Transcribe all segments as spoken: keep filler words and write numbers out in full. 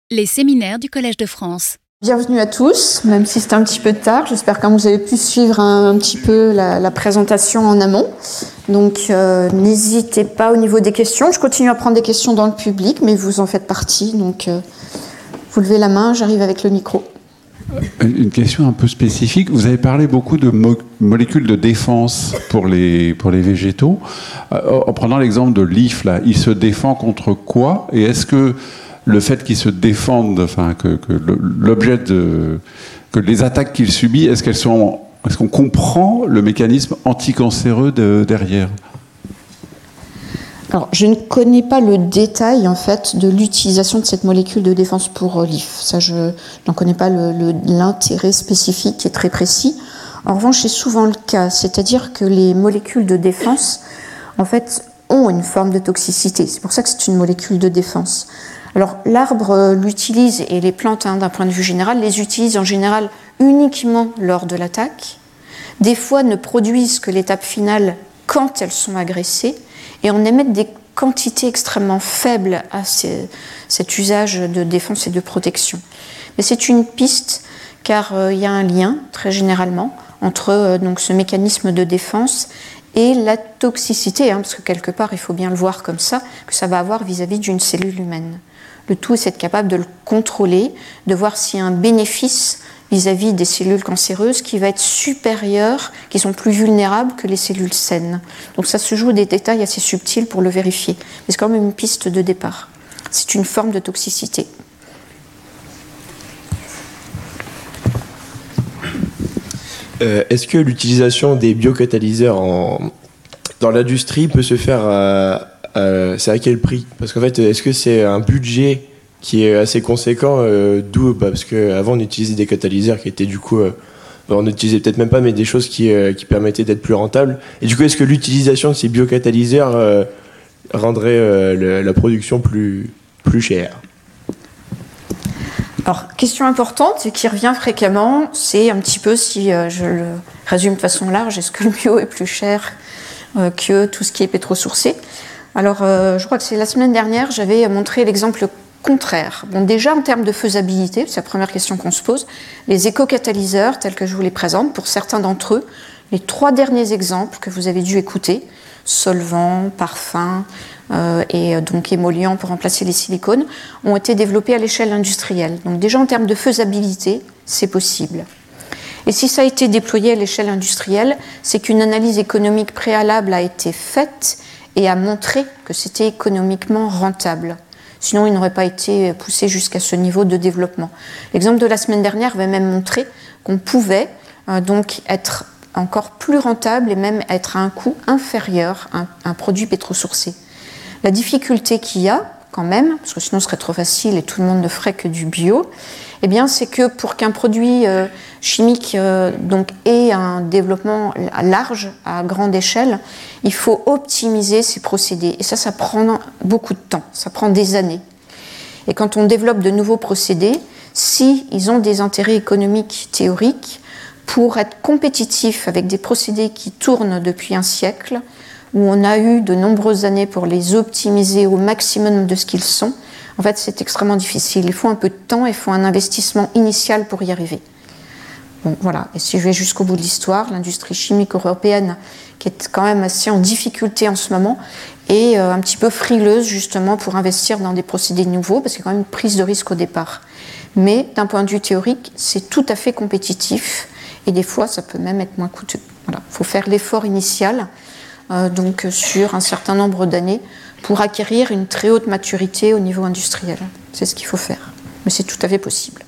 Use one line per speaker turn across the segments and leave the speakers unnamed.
Les séminaires du Collège de France.
Bienvenue à tous, même si c'est un petit peu tard. J'espère que vous avez pu suivre un, un petit peu la, la présentation en amont. Donc, euh, n'hésitez pas au niveau des questions. Je continue à prendre des questions dans le public, mais vous en faites partie. Donc, euh, vous levez la main, j'arrive avec le micro.
Une question un peu spécifique. Vous avez parlé beaucoup de mo- molécules de défense pour les, pour les végétaux. Euh, en prenant l'exemple de l'I F, là, il se défend contre quoi? Et est-ce que le fait qu'il se défende, enfin, que, que l'objet de, que les attaques qu'il subit, est-ce qu'elles sont, est-ce qu'on comprend le mécanisme anticancéreux de, derrière?
Alors, je ne connais pas le détail en fait de l'utilisation de cette molécule de défense pour l'I F. Ça, je n'en connais pas le, le, l'intérêt spécifique qui est très précis. En revanche, c'est souvent le cas, c'est-à-dire que les molécules de défense, en fait, ont une forme de toxicité. C'est pour ça que c'est une molécule de défense. Alors, l'arbre l'utilise, et les plantes, hein, d'un point de vue général, les utilisent en général uniquement lors de l'attaque. Des fois, ne produisent que l'étape finale quand elles sont agressées, et on émet des quantités extrêmement faibles à ces, cet usage de défense et de protection. Mais c'est une piste, car euh, il y a un lien, très généralement, entre euh, donc, ce mécanisme de défense et la toxicité, hein, parce que quelque part, il faut bien le voir comme ça, que ça va avoir vis-à-vis d'une cellule humaine. Le tout, c'est d'être capable de le contrôler, de voir s'il y a un bénéfice vis-à-vis des cellules cancéreuses qui va être supérieur, qui sont plus vulnérables que les cellules saines. Donc ça se joue des détails assez subtils pour le vérifier. Mais c'est quand même une piste de départ. C'est une forme de toxicité.
Euh, est-ce que l'utilisation des biocatalyseurs en, dans l'industrie peut se faire à, à, c'est à quel prix? Parce qu'en fait, est-ce que c'est un budget qui est assez conséquent, euh, d'où bah, parce qu'avant on utilisait des catalyseurs qui étaient du coup, euh, on n'utilisait peut-être même pas, mais des choses qui, euh, qui permettaient d'être plus rentables. Et du coup, est-ce que l'utilisation de ces biocatalyseurs euh, rendrait euh, le, la production plus, plus chère?
Alors, question importante et qui revient fréquemment, c'est un petit peu, si euh, je le résume de façon large, est-ce que le bio est plus cher euh, que tout ce qui est pétrosourcé? Alors, euh, je crois que c'est la semaine dernière, j'avais montré l'exemple contraire. Bon, déjà, en termes de faisabilité, c'est la première question qu'on se pose, les éco-catalyseurs, tels que je vous les présente, pour certains d'entre eux, les trois derniers exemples que vous avez dû écouter, solvants, parfums euh, et donc émollients pour remplacer les silicones, ont été développés à l'échelle industrielle. Donc déjà, en termes de faisabilité, c'est possible. Et si ça a été déployé à l'échelle industrielle, c'est qu'une analyse économique préalable a été faite et a montré que c'était économiquement rentable. Sinon, il n'aurait pas été poussé jusqu'à ce niveau de développement. L'exemple de la semaine dernière va même montrer qu'on pouvait euh, donc être encore plus rentable et même être à un coût inférieur à un, un produit pétrosourcé. La difficulté qu'il y a, quand même, parce que sinon ce serait trop facile et tout le monde ne ferait que du bio, eh bien, c'est que pour qu'un produit euh, chimique euh, donc, ait un développement large, à grande échelle, il faut optimiser ses procédés. Et ça, ça prend beaucoup de temps, ça prend des années. Et quand on développe de nouveaux procédés, si ils ont des intérêts économiques théoriques, pour être compétitifs avec des procédés qui tournent depuis un siècle, où on a eu de nombreuses années pour les optimiser au maximum de ce qu'ils sont, en fait, c'est extrêmement difficile. Il faut un peu de temps, il faut un investissement initial pour y arriver. Bon, voilà. Et si je vais jusqu'au bout de l'histoire, l'industrie chimique européenne, qui est quand même assez en difficulté en ce moment, est euh, un petit peu frileuse justement pour investir dans des procédés nouveaux, parce qu'il y a quand même une prise de risque au départ. Mais d'un point de vue théorique, c'est tout à fait compétitif, et des fois, ça peut même être moins coûteux. Voilà. Il faut faire l'effort initial, euh, donc sur un certain nombre d'années, pour acquérir une très haute maturité au niveau industriel. C'est ce qu'il faut faire. Mais c'est tout à fait possible.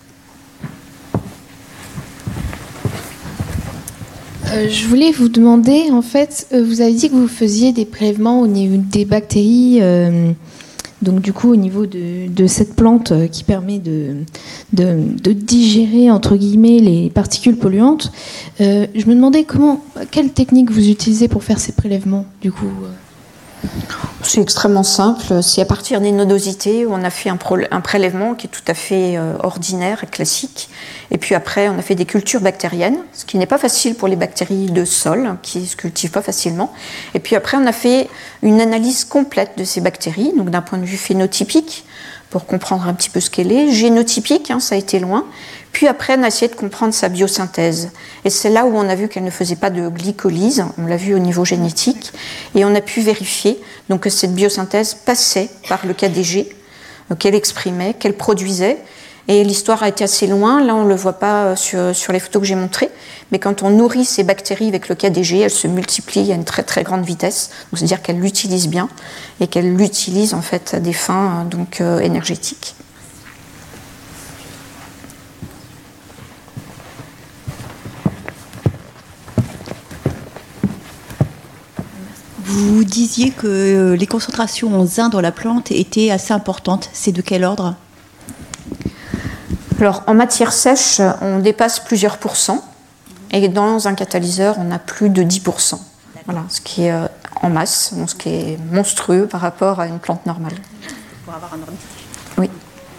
Euh, je voulais vous demander, en fait, euh, vous avez dit que vous faisiez des prélèvements au niveau des bactéries, euh, donc du coup au niveau de, de cette plante euh, qui permet de, de, de digérer, entre guillemets, les particules polluantes. Euh, je me demandais comment, quelle technique vous utilisez pour faire ces prélèvements, du coup euh...
C'est extrêmement simple. C'est à partir des nodosités où on a fait un, pro- un prélèvement qui est tout à fait euh, ordinaire et classique. Et puis après, on a fait des cultures bactériennes, ce qui n'est pas facile pour les bactéries de sol, qui ne se cultivent pas facilement. Et puis après, on a fait une analyse complète de ces bactéries, donc d'un point de vue phénotypique, pour comprendre un petit peu ce qu'elle est. Génotypique, hein, ça a été loin. Puis après, on a essayé de comprendre sa biosynthèse. Et c'est là où on a vu qu'elle ne faisait pas de glycolyse, on l'a vu au niveau génétique, et on a pu vérifier donc, que cette biosynthèse passait par le K D G, euh, qu'elle exprimait, qu'elle produisait. Et l'histoire a été assez loin, là on ne le voit pas sur, sur les photos que j'ai montrées, mais quand on nourrit ces bactéries avec le K D G, elles se multiplient à une très très grande vitesse, c'est-à-dire qu'elles l'utilisent bien et qu'elles l'utilisent en fait à des fins donc, euh, énergétiques.
Vous disiez que les concentrations en zinc dans la plante étaient assez importantes. C'est de quel ordre ?
Alors, en matière sèche, on dépasse plusieurs pourcents, et dans un catalyseur, on a plus de dix pour cent. Voilà, ce qui est euh, en masse, donc ce qui est monstrueux par rapport à une plante normale.
Pour avoir un ordre.
Oui.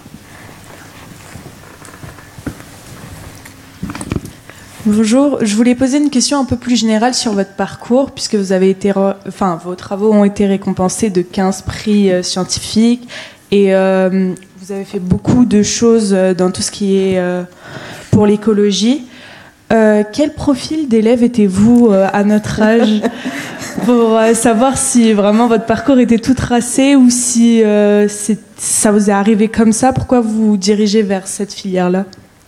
Bonjour, je voulais poser une question un peu plus générale sur votre parcours, puisque vous avez été, re... enfin, vos travaux ont été récompensés de quinze prix euh, scientifiques, et euh, vous avez fait beaucoup de choses dans tout ce qui est euh, pour l'écologie. Euh, quel profil d'élève étiez-vous euh, à notre âge pour euh, savoir si vraiment votre parcours était tout tracé ou si euh, c'est... ça vous est arrivé comme ça? Pourquoi vous vous dirigez vers cette filière-là?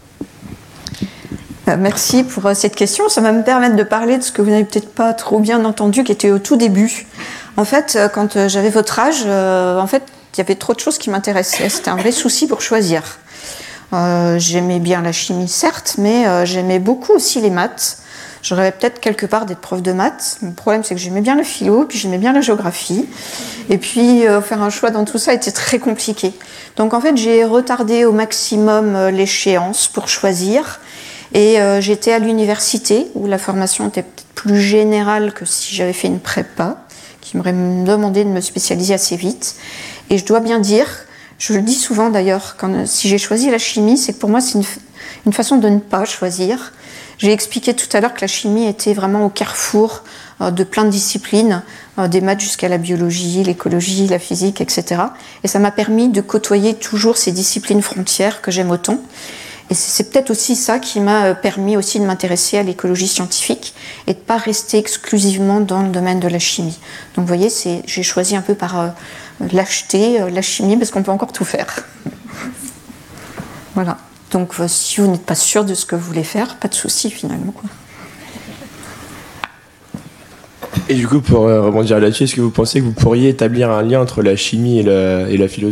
Merci pour cette question. Ça va me permettre de parler de ce que vous n'avez peut-être pas trop bien entendu, qui était au tout début. En fait, quand j'avais votre âge, euh, en fait, il y avait trop de choses qui m'intéressaient. C'était un vrai souci pour choisir. Euh, j'aimais bien la chimie, certes, mais euh, j'aimais beaucoup aussi les maths. Je rêvais peut-être quelque part d'être prof de maths. Le problème, c'est que j'aimais bien le philo, puis j'aimais bien la géographie. Et puis, euh, faire un choix dans tout ça était très compliqué. Donc, en fait, j'ai retardé au maximum euh, l'échéance pour choisir. Et euh, j'étais à l'université, où la formation était peut-être plus générale que si j'avais fait une prépa, qui m'aurait demandé de me spécialiser assez vite. Et je dois bien dire, je le dis souvent d'ailleurs, quand, si j'ai choisi la chimie, c'est que pour moi, c'est une, une façon de ne pas choisir. J'ai expliqué tout à l'heure que la chimie était vraiment au carrefour euh, de plein de disciplines, euh, des maths jusqu'à la biologie, l'écologie, la physique, et cetera. Et ça m'a permis de côtoyer toujours ces disciplines frontières que j'aime autant. Et c'est peut-être aussi ça qui m'a permis aussi de m'intéresser à l'écologie scientifique et de ne pas rester exclusivement dans le domaine de la chimie. Donc vous voyez, c'est, j'ai choisi un peu par euh, lâcheté euh, la chimie parce qu'on peut encore tout faire. Voilà. Donc euh, si vous n'êtes pas sûr de ce que vous voulez faire, pas de souci finalement, quoi.
Et du coup, pour euh, rebondir là-dessus, est-ce que vous pensez que vous pourriez établir un lien entre la chimie et la, et la philosophie ?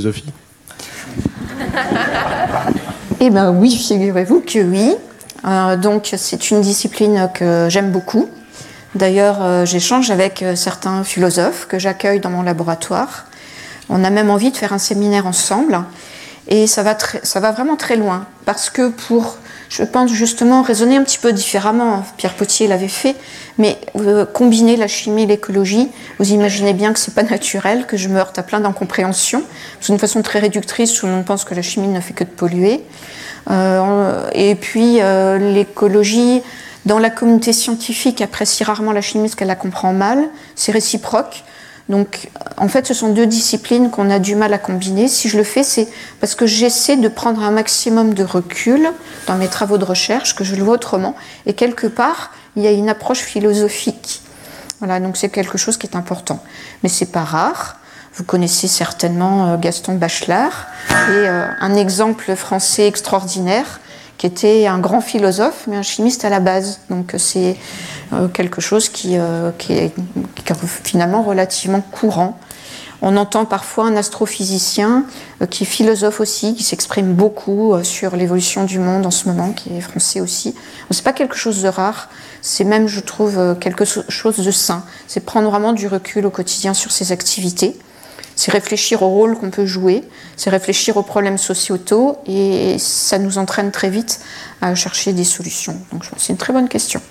Eh bien oui, figurez-vous que oui. Euh, donc c'est une discipline que j'aime beaucoup. D'ailleurs, euh, j'échange avec certains philosophes que j'accueille dans mon laboratoire. On a même envie de faire un séminaire ensemble. Et ça va, très, ça va vraiment très loin. Parce que pour, je pense justement, raisonner un petit peu différemment, Pierre Potier l'avait fait, mais euh, combiner la chimie et l'écologie, vous imaginez bien que c'est pas naturel, que je me heurte à plein d'incompréhensions. C'est une façon très réductrice, tout le monde pense que la chimie ne fait que de polluer. Euh, et puis euh, l'écologie, dans la communauté scientifique, apprécie rarement la chimie parce qu'elle la comprend mal. C'est réciproque. Donc, en fait, ce sont deux disciplines qu'on a du mal à combiner. Si je le fais, c'est parce que j'essaie de prendre un maximum de recul dans mes travaux de recherche, que je le vois autrement. Et quelque part, il y a une approche philosophique. Voilà, donc c'est quelque chose qui est important. Mais c'est pas rare. Vous connaissez certainement Gaston Bachelard, qui est un exemple français extraordinaire, qui était un grand philosophe, mais un chimiste à la base. Donc c'est quelque chose qui, qui, est, qui est finalement relativement courant. On entend parfois un astrophysicien qui est philosophe aussi, qui s'exprime beaucoup sur l'évolution du monde en ce moment, qui est français aussi. C'est pas quelque chose de rare, c'est même, je trouve, quelque chose de sain. C'est prendre vraiment du recul au quotidien sur ses activités. C'est réfléchir au rôle qu'on peut jouer, c'est réfléchir aux problèmes sociétaux, et ça nous entraîne très vite à chercher des solutions. Donc c'est une très bonne question.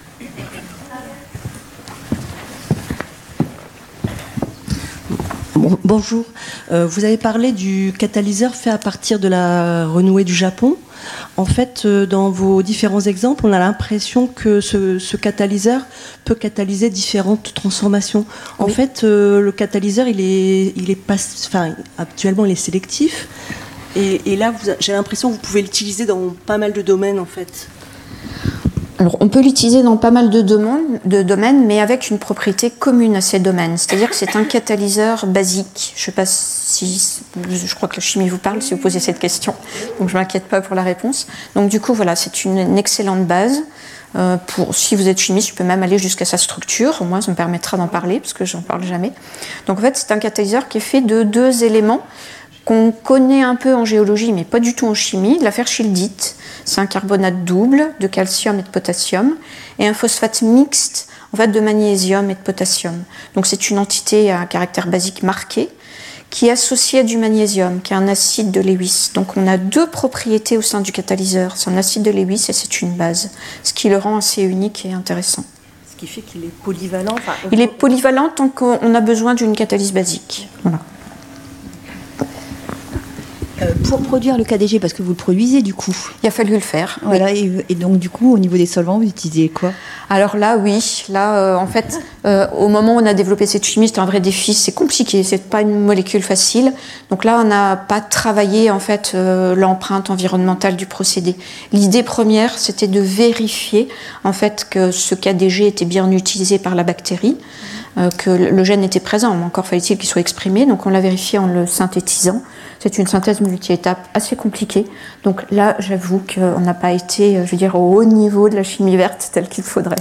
Bon, Bonjour. Euh, vous avez parlé du catalyseur fait à partir de la renouée du Japon. En fait, euh, dans vos différents exemples, on a l'impression que ce, ce catalyseur peut catalyser différentes transformations. En oui. fait, euh, le catalyseur, il est, il est pas, enfin, actuellement, il est sélectif. Et, et là, vous, j'ai l'impression que vous pouvez l'utiliser dans pas mal de domaines, en fait.
Alors, on peut l'utiliser dans pas mal de domaines, de domaines, mais avec une propriété commune à ces domaines. C'est-à-dire que c'est un catalyseur basique. Je ne sais pas si... Je crois que la chimie vous parle si vous posez cette question, donc je ne m'inquiète pas pour la réponse. Donc du coup, voilà, c'est une, une excellente base. Euh, pour, si vous êtes chimiste, je peux même aller jusqu'à sa structure. Au moins, ça me permettra d'en parler, parce que je n'en parle jamais. Donc en fait, c'est un catalyseur qui est fait de deux éléments qu'on connaît un peu en géologie, mais pas du tout en chimie, de la ferschildite. C'est un carbonate double de calcium et de potassium, et un phosphate mixte, en fait, de magnésium et de potassium. Donc c'est une entité à caractère basique marqué, qui est associée à du magnésium, qui est un acide de Lewis. Donc on a deux propriétés au sein du catalyseur. C'est un acide de Lewis et c'est une base, ce qui le rend assez unique et intéressant.
Ce qui fait qu'il est polyvalent. Enfin,
Il est polyvalent tant qu'on a besoin d'une catalyse basique. Voilà.
Euh, pour produire le K D G, parce que vous le produisez du coup.
Il a fallu le faire.
Voilà,
oui.
et, et donc du coup, au niveau des solvants, vous utilisez quoi?
Alors là, oui. Là, euh, en fait, euh, au moment où on a développé cette chimie, c'était un vrai défi. C'est compliqué. C'est pas une molécule facile. Donc là, on n'a pas travaillé en fait euh, l'empreinte environnementale du procédé. L'idée première, c'était de vérifier en fait que ce K D G était bien utilisé par la bactérie, euh, que le gène était présent. Mais encore fallait-il qu'il soit exprimé. Donc on l'a vérifié en le synthétisant. C'est une synthèse multi-étapes assez compliquée. Donc là, j'avoue qu'on n'a pas été, je veux dire, au haut niveau de la chimie verte tel qu'il faudrait.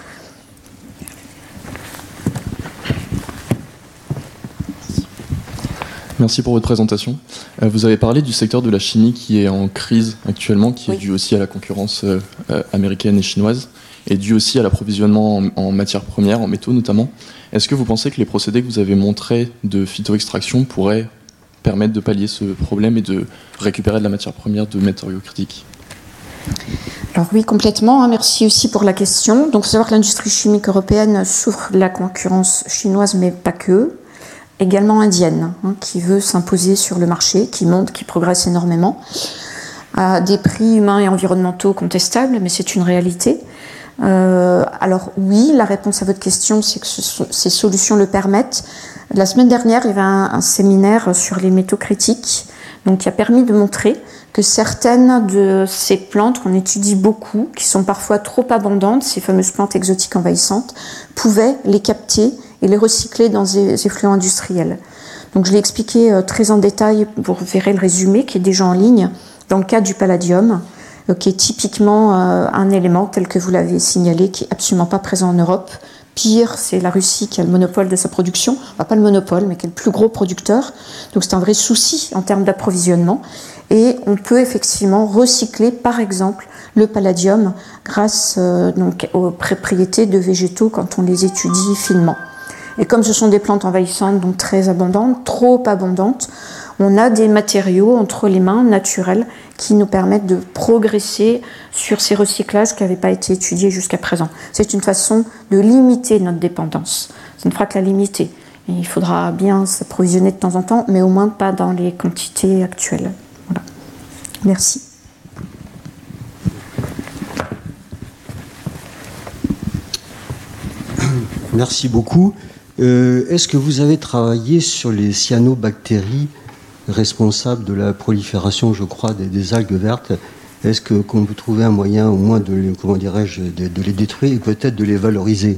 Merci pour votre présentation. Euh, vous avez parlé du secteur de la chimie qui est en crise actuellement, qui oui. est dû aussi à la concurrence euh, américaine et chinoise, et dû aussi à l'approvisionnement en, en matières premières, en métaux notamment. Est-ce que vous pensez que les procédés que vous avez montrés de phytoextraction pourraient permettre de pallier ce problème et de récupérer de la matière première de matériaux critiques?
Alors oui, complètement. Merci aussi pour la question. Donc, il faut savoir que l'industrie chimique européenne souffre de la concurrence chinoise, mais pas que. Également indienne, hein, qui veut s'imposer sur le marché, qui monte, qui progresse énormément, à des prix humains et environnementaux contestables, mais c'est une réalité. Euh, alors oui, la réponse à votre question, c'est que ce, ces solutions le permettent. La semaine dernière, il y avait un, un séminaire sur les métaux critiques, donc qui a permis de montrer que certaines de ces plantes qu'on étudie beaucoup, qui sont parfois trop abondantes, ces fameuses plantes exotiques envahissantes, pouvaient les capter et les recycler dans des effluents industriels. Donc je l'ai expliqué euh, très en détail, vous verrez le résumé qui est déjà en ligne, dans le cas du palladium, euh, qui est typiquement euh, un élément tel que vous l'avez signalé, qui n'est absolument pas présent en Europe. Pire, c'est la Russie qui a le monopole de sa production, enfin, pas le monopole, mais qui est le plus gros producteur. Donc c'est un vrai souci en termes d'approvisionnement. Et on peut effectivement recycler, par exemple, le palladium grâce euh, donc, aux propriétés de végétaux quand on les étudie finement. Et comme ce sont des plantes envahissantes, donc très abondantes, trop abondantes, on a des matériaux entre les mains naturels qui nous permettent de progresser sur ces recyclages qui n'avaient pas été étudiés jusqu'à présent. C'est une façon de limiter notre dépendance. Ça ne fera que la limiter. Et il faudra bien s'approvisionner de temps en temps, mais au moins pas dans les quantités actuelles. Voilà. Merci.
Merci beaucoup. Euh, est-ce que vous avez travaillé sur les cyanobactéries responsables de la prolifération, je crois, des, des algues vertes? Est-ce que, qu'on peut trouver un moyen au moins de, comment dirais-je, de, de les détruire et peut-être de les valoriser?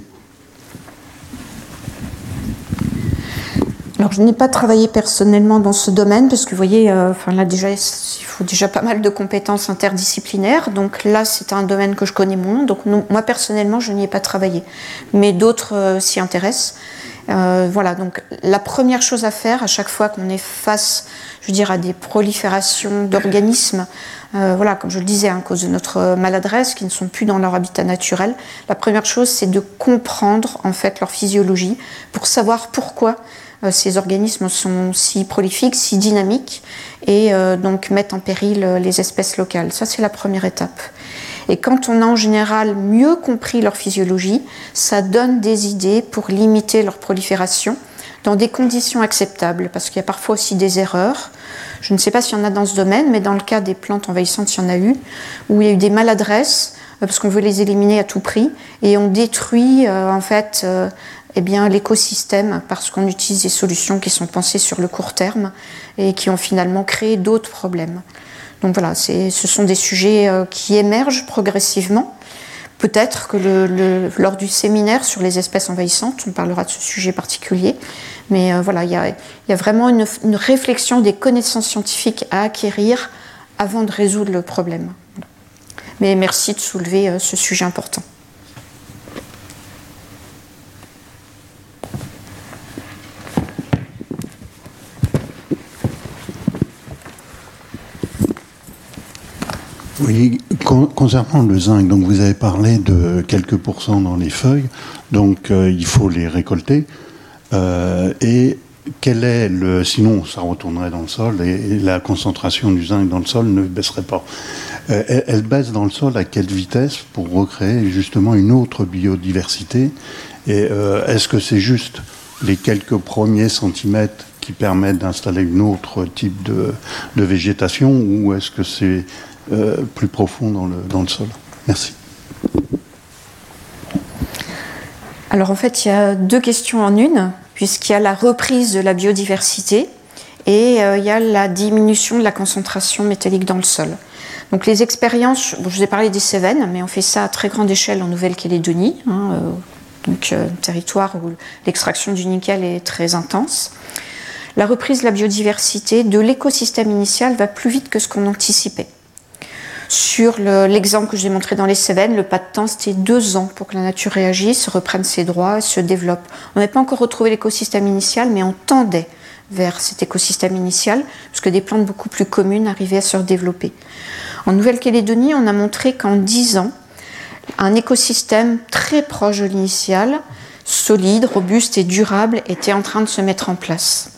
Alors, je n'ai pas travaillé personnellement dans ce domaine parce que, vous voyez, euh, enfin, là, déjà, il faut déjà pas mal de compétences interdisciplinaires. Donc là, c'est un domaine que je connais moins. Donc, non, moi, personnellement, je n'y ai pas travaillé. Mais d'autres euh, s'y intéressent. Euh, voilà, donc la première chose à faire à chaque fois qu'on est face, je veux dire, à des proliférations d'organismes, euh, voilà, comme je le disais, hein, à cause de notre maladresse, qui ne sont plus dans leur habitat naturel, la première chose, c'est de comprendre en fait leur physiologie pour savoir pourquoi euh, ces organismes sont si prolifiques, si dynamiques, et euh, donc mettent en péril euh, les espèces locales. Ça, c'est la première étape. Et quand on a en général mieux compris leur physiologie, ça donne des idées pour limiter leur prolifération dans des conditions acceptables, parce qu'il y a parfois aussi des erreurs. Je ne sais pas s'il y en a dans ce domaine, mais dans le cas des plantes envahissantes, il y en a eu, où il y a eu des maladresses, parce qu'on veut les éliminer à tout prix, et on détruit euh, en fait euh, eh bien, l'écosystème, parce qu'on utilise des solutions qui sont pensées sur le court terme, et qui ont finalement créé d'autres problèmes. Donc voilà, c'est, ce sont des sujets euh, qui émergent progressivement. Peut-être que le, le, lors du séminaire sur les espèces envahissantes, on parlera de ce sujet particulier. Mais euh, voilà, il y a, y a vraiment une, une réflexion des connaissances scientifiques à acquérir avant de résoudre le problème. Mais merci de soulever euh, ce sujet important.
Oui, con concernant le zinc, donc vous avez parlé de quelques pourcents dans les feuilles, donc euh, il faut les récolter. Euh, et quel est le, sinon ça retournerait dans le sol et, et la concentration du zinc dans le sol ne baisserait pas. Euh, elle, elle baisse dans le sol à quelle vitesse pour recréer justement une autre biodiversité? Et euh, est-ce que c'est juste les quelques premiers centimètres qui permettent d'installer une autre type de, de végétation, ou est-ce que c'est Euh, plus profond dans le, dans le sol? Merci.
Alors en fait, il y a deux questions en une, puisqu'il y a la reprise de la biodiversité et euh, il y a la diminution de la concentration métallique dans le sol. Donc les expériences, bon, je vous ai parlé des Cévennes, mais on fait ça à très grande échelle en Nouvelle-Calédonie, hein, euh, donc euh, territoire où l'extraction du nickel est très intense. La reprise de la biodiversité de l'écosystème initial va plus vite que ce qu'on anticipait. Sur le, l'exemple que je vous ai montré dans les Cévennes, le pas de temps, c'était deux ans pour que la nature réagisse, reprenne ses droits, se développe. On n'avait pas encore retrouvé l'écosystème initial, mais on tendait vers cet écosystème initial, puisque des plantes beaucoup plus communes arrivaient à se redévelopper. En Nouvelle-Calédonie, on a montré qu'en dix ans, un écosystème très proche de l'initial, solide, robuste et durable, était en train de se mettre en place.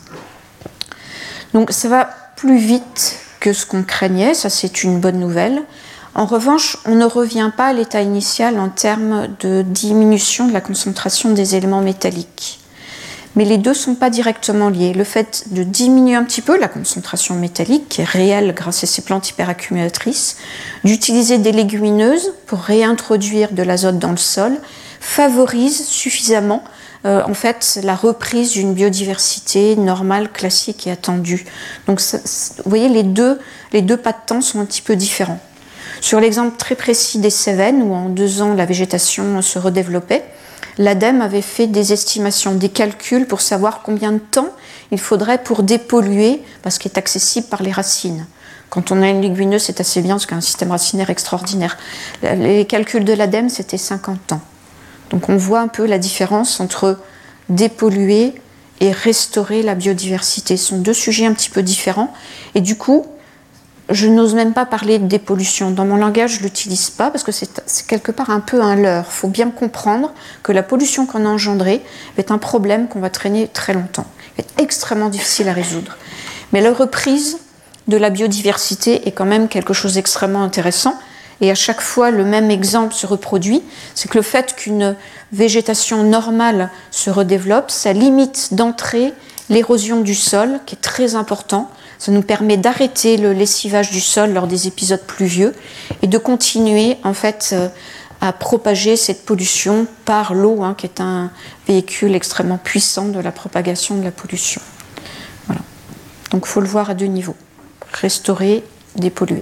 Donc ça va plus vite que ce qu'on craignait, ça c'est une bonne nouvelle. En revanche, on ne revient pas à l'état initial en termes de diminution de la concentration des éléments métalliques. Mais les deux ne sont pas directement liés. Le fait de diminuer un petit peu la concentration métallique, qui est réelle grâce à ces plantes hyperaccumulatrices, d'utiliser des légumineuses pour réintroduire de l'azote dans le sol, favorise suffisamment Euh, en fait, la reprise d'une biodiversité normale, classique et attendue. Donc, ça, vous voyez, les deux, les deux pas de temps sont un petit peu différents. Sur l'exemple très précis des Cévennes, où en deux ans, la végétation se redéveloppait, l'ADEME avait fait des estimations, des calculs pour savoir combien de temps il faudrait pour dépolluer, parce qu'il est accessible par les racines. Quand on a une légumineuse, c'est assez bien, parce qu'il y a un système racinaire extraordinaire. Les calculs de l'ADEME, c'était cinquante ans. Donc on voit un peu la différence entre dépolluer et restaurer la biodiversité. Ce sont deux sujets un petit peu différents. Et du coup, je n'ose même pas parler de dépollution. Dans mon langage, je ne l'utilise pas parce que c'est, c'est quelque part un peu un leurre. Il faut bien comprendre que la pollution qu'on a engendrée est un problème qu'on va traîner très longtemps. Il est extrêmement difficile à résoudre. Mais la reprise de la biodiversité est quand même quelque chose d'extrêmement intéressant. Et à chaque fois, le même exemple se reproduit, c'est que le fait qu'une végétation normale se redéveloppe, ça limite d'entrée l'érosion du sol, qui est très important. Ça nous permet d'arrêter le lessivage du sol lors des épisodes pluvieux et de continuer en fait à propager cette pollution par l'eau, hein, qui est un véhicule extrêmement puissant de la propagation de la pollution. Voilà. Donc il faut le voir à deux niveaux. Restaurer, dépolluer.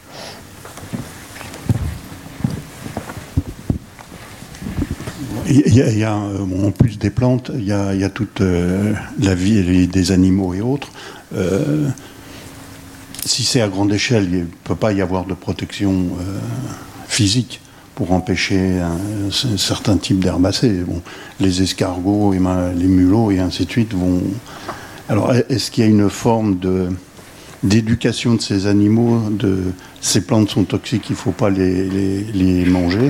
Il y a, il y a bon, en plus des plantes, il y a, il y a toute euh, la vie des animaux et autres. Euh, si c'est à grande échelle, il ne peut pas y avoir de protection euh, physique pour empêcher un, un certain type d'herbacées. Bon, les escargots, et les mulots et ainsi de suite vont... Alors, est-ce qu'il y a une forme de, d'éducation de ces animaux, de ces plantes sont toxiques, il ne faut pas les, les, les manger?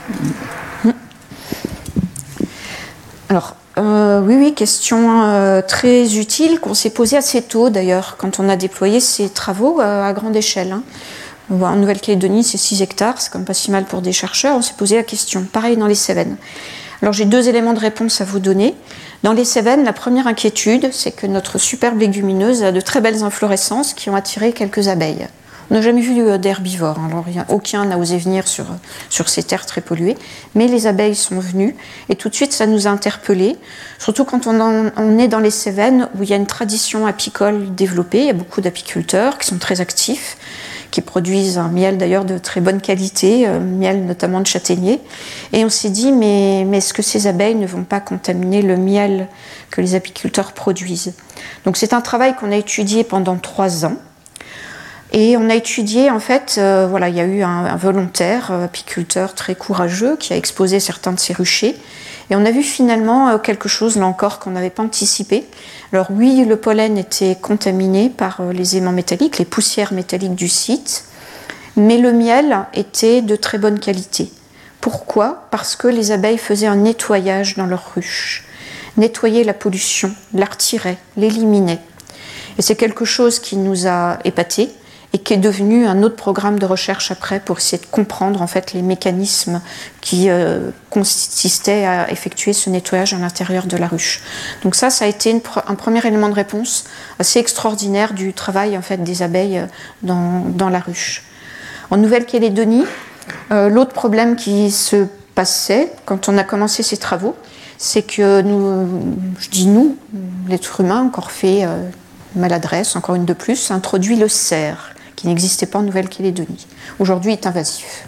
Alors, euh, oui, oui, question euh, très utile qu'on s'est posée assez tôt d'ailleurs, quand on a déployé ces travaux euh, à grande échelle. Hein. En Nouvelle-Calédonie, c'est six hectares, c'est quand même pas si mal pour des chercheurs. On s'est posé la question. Pareil dans les Cévennes. Alors, j'ai deux éléments de réponse à vous donner. Dans les Cévennes, la première inquiétude, c'est que notre superbe légumineuse a de très belles inflorescences qui ont attiré quelques abeilles. On n'a jamais vu d'herbivores, alors aucun n'a osé venir sur, sur ces terres très polluées, mais les abeilles sont venues et tout de suite ça nous a interpellés, surtout quand on, en, on est dans les Cévennes où il y a une tradition apicole développée, il y a beaucoup d'apiculteurs qui sont très actifs, qui produisent un miel d'ailleurs de très bonne qualité, euh, miel notamment de châtaignier, et on s'est dit mais, mais est-ce que ces abeilles ne vont pas contaminer le miel que les apiculteurs produisent? Donc c'est un travail qu'on a étudié pendant trois ans. Et on a étudié, en fait, euh, voilà, il y a eu un, un volontaire, euh, apiculteur très courageux, qui a exposé certains de ses ruchers. Et on a vu finalement euh, quelque chose, là encore, qu'on n'avait pas anticipé. Alors oui, le pollen était contaminé par euh, les aimants métalliques, les poussières métalliques du site, mais le miel était de très bonne qualité. Pourquoi? Parce que les abeilles faisaient un nettoyage dans leurs ruches. Nettoyaient la pollution, la retiraient, l'éliminaient. Et c'est quelque chose qui nous a épatés, et qui est devenu un autre programme de recherche après pour essayer de comprendre en fait les mécanismes qui euh, consistaient à effectuer ce nettoyage à l'intérieur de la ruche. Donc ça, ça a été une, un premier élément de réponse assez extraordinaire du travail en fait des abeilles dans, dans la ruche. En Nouvelle-Calédonie, euh, l'autre problème qui se passait quand on a commencé ces travaux, c'est que nous, je dis nous, l'être humain encore fait euh, maladresse, encore une de plus, a introduit le cerf, qui n'existait pas en Nouvelle-Calédonie. Aujourd'hui, il est invasif.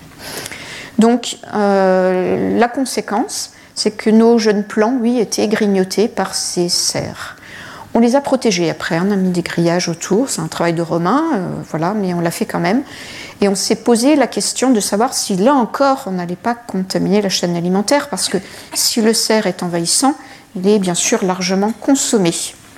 Donc, euh, la conséquence, c'est que nos jeunes plants, oui, étaient grignotés par ces cerfs. On les a protégés après, on a mis des grillages autour, c'est un travail de Romain, euh, voilà, mais on l'a fait quand même. Et on s'est posé la question de savoir si, là encore, on n'allait pas contaminer la chaîne alimentaire, parce que si le cerf est envahissant, il est bien sûr largement consommé.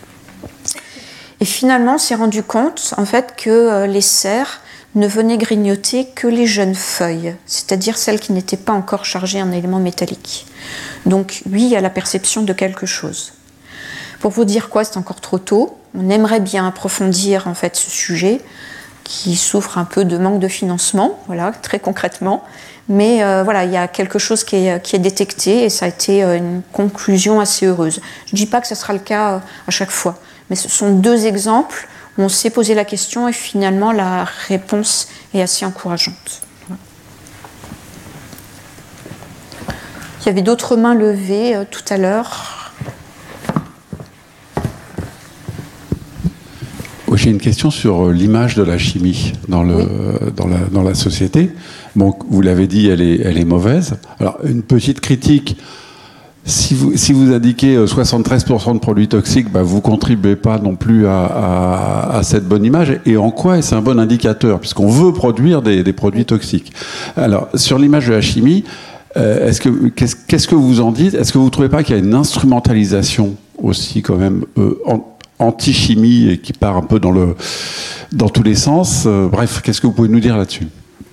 Et finalement, on s'est rendu compte en fait, que les cerfs ne venaient grignoter que les jeunes feuilles, c'est-à-dire celles qui n'étaient pas encore chargées en éléments métalliques. Donc oui, il y a la perception de quelque chose. Pour vous dire quoi, c'est encore trop tôt. On aimerait bien approfondir en fait, ce sujet qui souffre un peu de manque de financement, voilà, très concrètement. Mais euh, voilà, il y a quelque chose qui est, qui est détecté et ça a été euh, une conclusion assez heureuse. Je ne dis pas que ce sera le cas euh, à chaque fois. Mais ce sont deux exemples où on s'est posé la question et finalement la réponse est assez encourageante. Il y avait d'autres mains levées euh, tout à l'heure.
J'ai une question sur l'image de la chimie dans, le, oui. dans, la, dans la société. Bon, vous l'avez dit, elle est, elle est mauvaise. Alors, une petite critique. Si vous, si vous indiquez soixante-treize pour cent de produits toxiques, bah vous ne contribuez pas non plus à, à, à cette bonne image. Et en quoi est-ce un bon indicateur, puisqu'on veut produire des, des produits toxiques? Alors, sur l'image de la chimie, euh, est-ce que, qu'est-ce, qu'est-ce que vous en dites? Est-ce que vous ne trouvez pas qu'il y a une instrumentalisation aussi quand même euh, en, anti-chimie et qui part un peu dans, le, dans tous les sens? euh, Bref, qu'est-ce que vous pouvez nous dire là-dessus?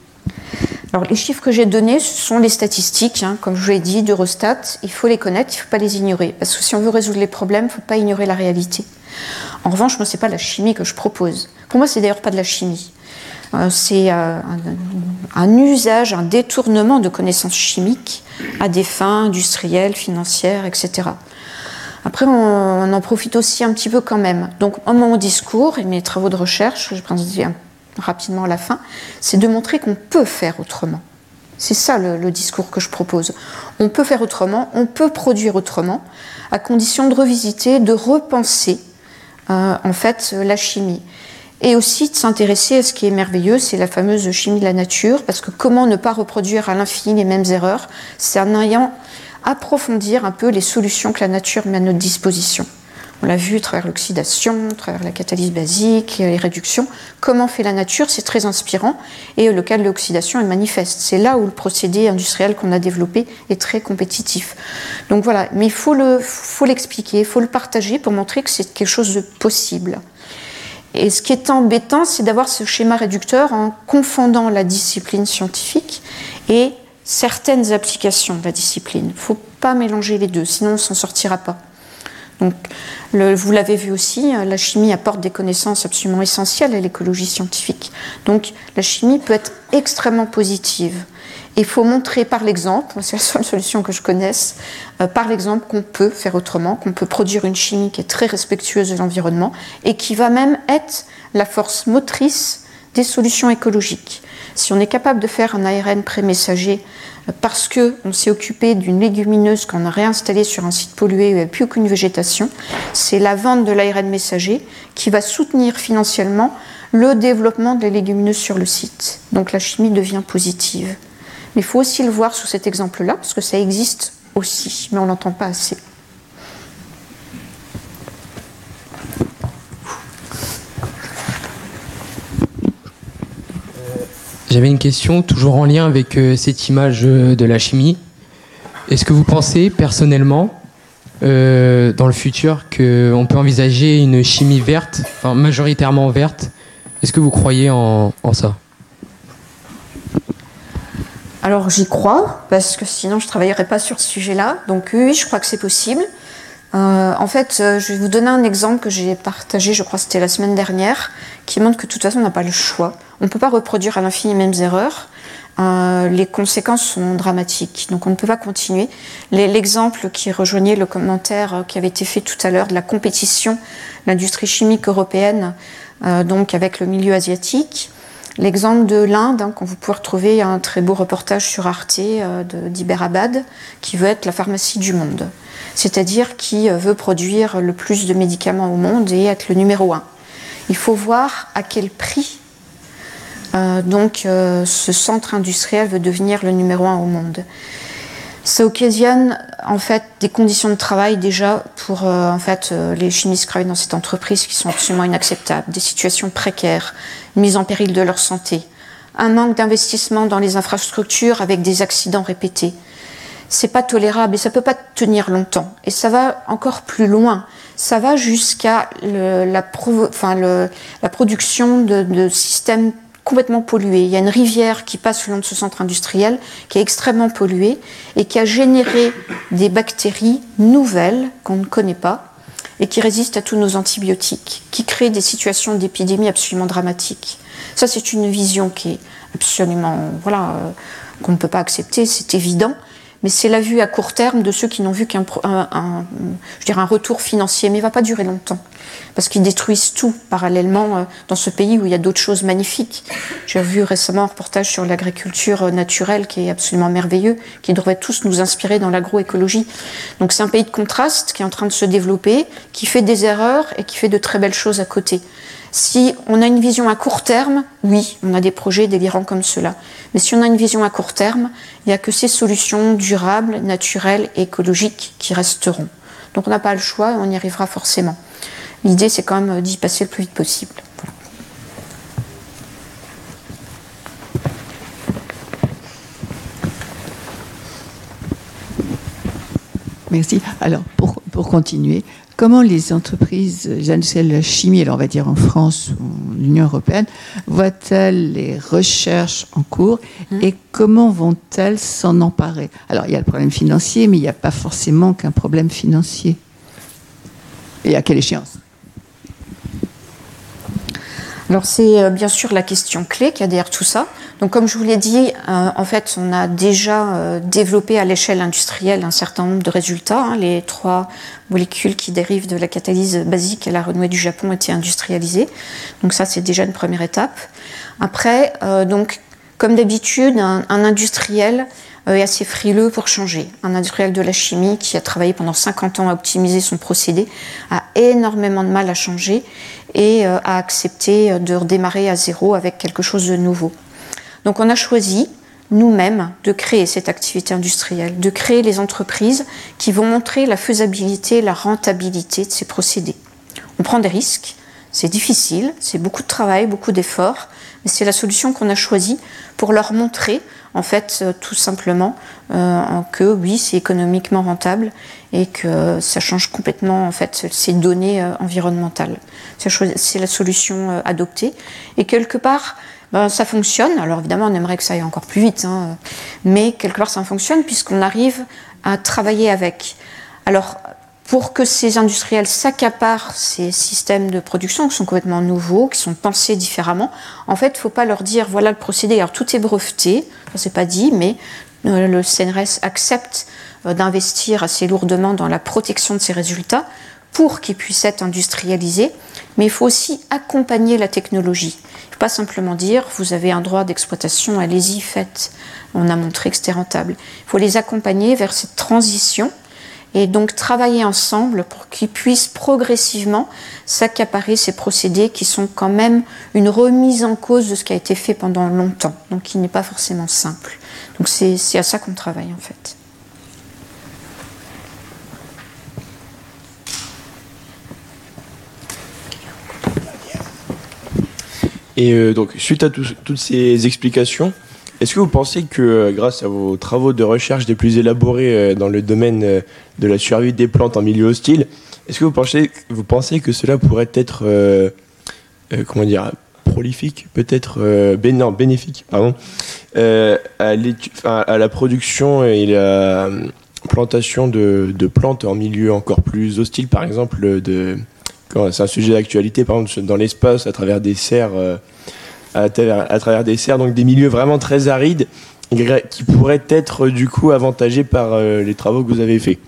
Alors, les chiffres que j'ai donnés, ce sont les statistiques, hein, comme je vous l'ai dit, d'Eurostat. Il faut les connaître, il ne faut pas les ignorer. Parce que si on veut résoudre les problèmes, il ne faut pas ignorer la réalité. En revanche, moi, ce n'est pas la chimie que je propose. Pour moi, c'est d'ailleurs pas de la chimie. Euh, c'est euh, un, un usage, un détournement de connaissances chimiques à des fins industrielles, financières, et cetera. Après, on, on en profite aussi un petit peu quand même. Donc, en mon discours et mes travaux de recherche, je pense que rapidement à la fin, c'est de montrer qu'on peut faire autrement. C'est ça le, le discours que je propose. On peut faire autrement, on peut produire autrement, à condition de revisiter, de repenser euh, en fait la chimie. Et aussi de s'intéresser à ce qui est merveilleux, c'est la fameuse chimie de la nature, parce que comment ne pas reproduire à l'infini les mêmes erreurs, c'est en ayant approfondir un peu les solutions que la nature met à notre disposition. On l'a vu à travers l'oxydation, à travers la catalyse basique, les réductions. Comment fait la nature? C'est très inspirant. Et le cas de l'oxydation est manifeste. C'est là où le procédé industriel qu'on a développé est très compétitif. Donc voilà. Mais il faut, le, faut l'expliquer, il faut le partager pour montrer que c'est quelque chose de possible. Et ce qui est embêtant, c'est d'avoir ce schéma réducteur en confondant la discipline scientifique et certaines applications de la discipline. Il ne faut pas mélanger les deux, sinon on ne s'en sortira pas. Donc, le, vous l'avez vu aussi, la chimie apporte des connaissances absolument essentielles à l'écologie scientifique. Donc, la chimie peut être extrêmement positive. Et il faut montrer par l'exemple, c'est la seule solution que je connaisse, euh, par l'exemple qu'on peut faire autrement, qu'on peut produire une chimie qui est très respectueuse de l'environnement et qui va même être la force motrice des solutions écologiques. Si on est capable de faire un A R N pré-messager parce qu'on s'est occupé d'une légumineuse qu'on a réinstallée sur un site pollué où il n'y a plus aucune végétation, c'est la vente de l'A R N messager qui va soutenir financièrement le développement des légumineuses sur le site. Donc la chimie devient positive. Mais il faut aussi le voir sous cet exemple-là, parce que ça existe aussi, mais on n'entend pas assez.
J'avais une question, toujours en lien avec euh, cette image euh, de la chimie. Est-ce que vous pensez, personnellement, euh, dans le futur, qu'on peut envisager une chimie verte, enfin majoritairement verte? Est-ce que vous croyez en, en ça?
Alors j'y crois, parce que sinon je ne travaillerais pas sur ce sujet-là. Donc oui, je crois que c'est possible. Euh, en fait, euh, je vais vous donner un exemple que j'ai partagé, je crois que c'était la semaine dernière, qui montre que de toute façon on n'a pas le choix. On ne peut pas reproduire à l'infini les mêmes erreurs. Euh, les conséquences sont dramatiques, donc on ne peut pas continuer. Les, l'exemple qui rejoignait le commentaire qui avait été fait tout à l'heure de la compétition de l'industrie chimique européenne, euh, donc avec le milieu asiatique. L'exemple de l'Inde, hein, quand vous pouvez retrouver un très beau reportage sur Arte euh, de, d'Hyderabad, qui veut être la pharmacie du monde. C'est-à-dire qui veut produire le plus de médicaments au monde et être le numéro un. Il faut voir à quel prix euh, donc, euh, ce centre industriel veut devenir le numéro un au monde. Ça occasionne en fait des conditions de travail déjà pour euh, en fait, euh, les chimistes qui travaillent dans cette entreprise qui sont absolument inacceptables, des situations précaires, une mise en péril de leur santé, un manque d'investissement dans les infrastructures avec des accidents répétés. C'est pas tolérable et ça peut pas tenir longtemps. Et ça va encore plus loin. Ça va jusqu'à le, la, provo- enfin le, la production de, de systèmes complètement pollués. Il y a une rivière qui passe le long de ce centre industriel qui est extrêmement polluée et qui a généré des bactéries nouvelles qu'on ne connaît pas et qui résistent à tous nos antibiotiques, qui créent des situations d'épidémie absolument dramatiques. Ça, c'est une vision qui est absolument, voilà, euh, qu'on ne peut pas accepter, c'est évident. Mais c'est la vue à court terme de ceux qui n'ont vu qu'un un, un, je dirais un retour financier, mais il ne va pas durer longtemps, parce qu'ils détruisent tout parallèlement euh, dans ce pays où il y a d'autres choses magnifiques. J'ai vu récemment un reportage sur l'agriculture naturelle qui est absolument merveilleux, qui devrait tous nous inspirer dans l'agroécologie. Donc c'est un pays de contraste qui est en train de se développer, qui fait des erreurs et qui fait de très belles choses à côté. Si on a une vision à court terme, oui, on a des projets délirants comme cela. Mais si on a une vision à court terme, il n'y a que ces solutions durables, naturelles et écologiques qui resteront. Donc on n'a pas le choix et on y arrivera forcément. L'idée, c'est quand même d'y passer le plus vite possible. Voilà.
Merci. Alors, pour, pour continuer, comment les entreprises industrielles de la chimie, alors on va dire en France ou en Union européenne, voient-elles les recherches en cours et comment vont-elles s'en emparer? Alors, il y a le problème financier, mais il n'y a pas forcément qu'un problème financier. Et à quelle échéance?
Alors c'est euh, bien sûr la question clé qu'il y a derrière tout ça. Donc comme je vous l'ai dit, euh, en fait on a déjà euh, développé à l'échelle industrielle un certain nombre de résultats. Hein. Les trois molécules qui dérivent de la catalyse basique à la renouée du Japon ont été industrialisées. Donc ça c'est déjà une première étape. Après, euh, donc comme d'habitude, un, un industriel euh, est assez frileux pour changer. Un industriel de la chimie qui a travaillé pendant cinquante ans à optimiser son procédé a énormément de mal à changer et euh, à accepter de redémarrer à zéro avec quelque chose de nouveau. Donc on a choisi nous-mêmes de créer cette activité industrielle, de créer les entreprises qui vont montrer la faisabilité, la rentabilité de ces procédés. On prend des risques, c'est difficile, c'est beaucoup de travail, beaucoup d'efforts, mais c'est la solution qu'on a choisie pour leur montrer, en fait, euh, tout simplement, euh, que oui, c'est économiquement rentable et que ça change complètement, en fait, ces données euh, environnementales. C'est la solution euh, adoptée. Et quelque part, ben, ça fonctionne. Alors évidemment, on aimerait que ça aille encore plus vite, hein, mais quelque part, ça fonctionne puisqu'on arrive à travailler avec. Alors, pour que ces industriels s'accaparent ces systèmes de production qui sont complètement nouveaux, qui sont pensés différemment, en fait, il ne faut pas leur dire voilà le procédé. Alors tout est breveté, ça c'est pas dit, mais euh, le C N R S accepte euh, d'investir assez lourdement dans la protection de ces résultats pour qu'ils puissent être industrialisés, mais il faut aussi accompagner la technologie. Il ne faut pas simplement dire vous avez un droit d'exploitation, allez-y, faites. On a montré que c'était rentable. Il faut les accompagner vers cette transition et donc travailler ensemble pour qu'ils puissent progressivement s'accaparer ces procédés qui sont quand même une remise en cause de ce qui a été fait pendant longtemps, donc qui n'est pas forcément simple. Donc c'est, c'est à ça qu'on travaille en fait.
Et euh, donc, suite à tout, toutes ces explications, est-ce que vous pensez que, euh, grâce à vos travaux de recherche des plus élaborés euh, dans le domaine euh, de la survie des plantes en milieu hostile, est-ce que vous pensez, vous pensez que cela pourrait être, euh, euh, comment dire, prolifique, peut-être, euh, bé- non, bénéfique, pardon, euh, à, à la production et la plantation de, de plantes en milieu encore plus hostile, par exemple, de... C'est un sujet d'actualité, par exemple, dans l'espace, à travers des serres, euh, à, travers, à travers des serres, donc des milieux vraiment très arides, qui pourraient être du coup avantagés par euh, les travaux que vous avez faits.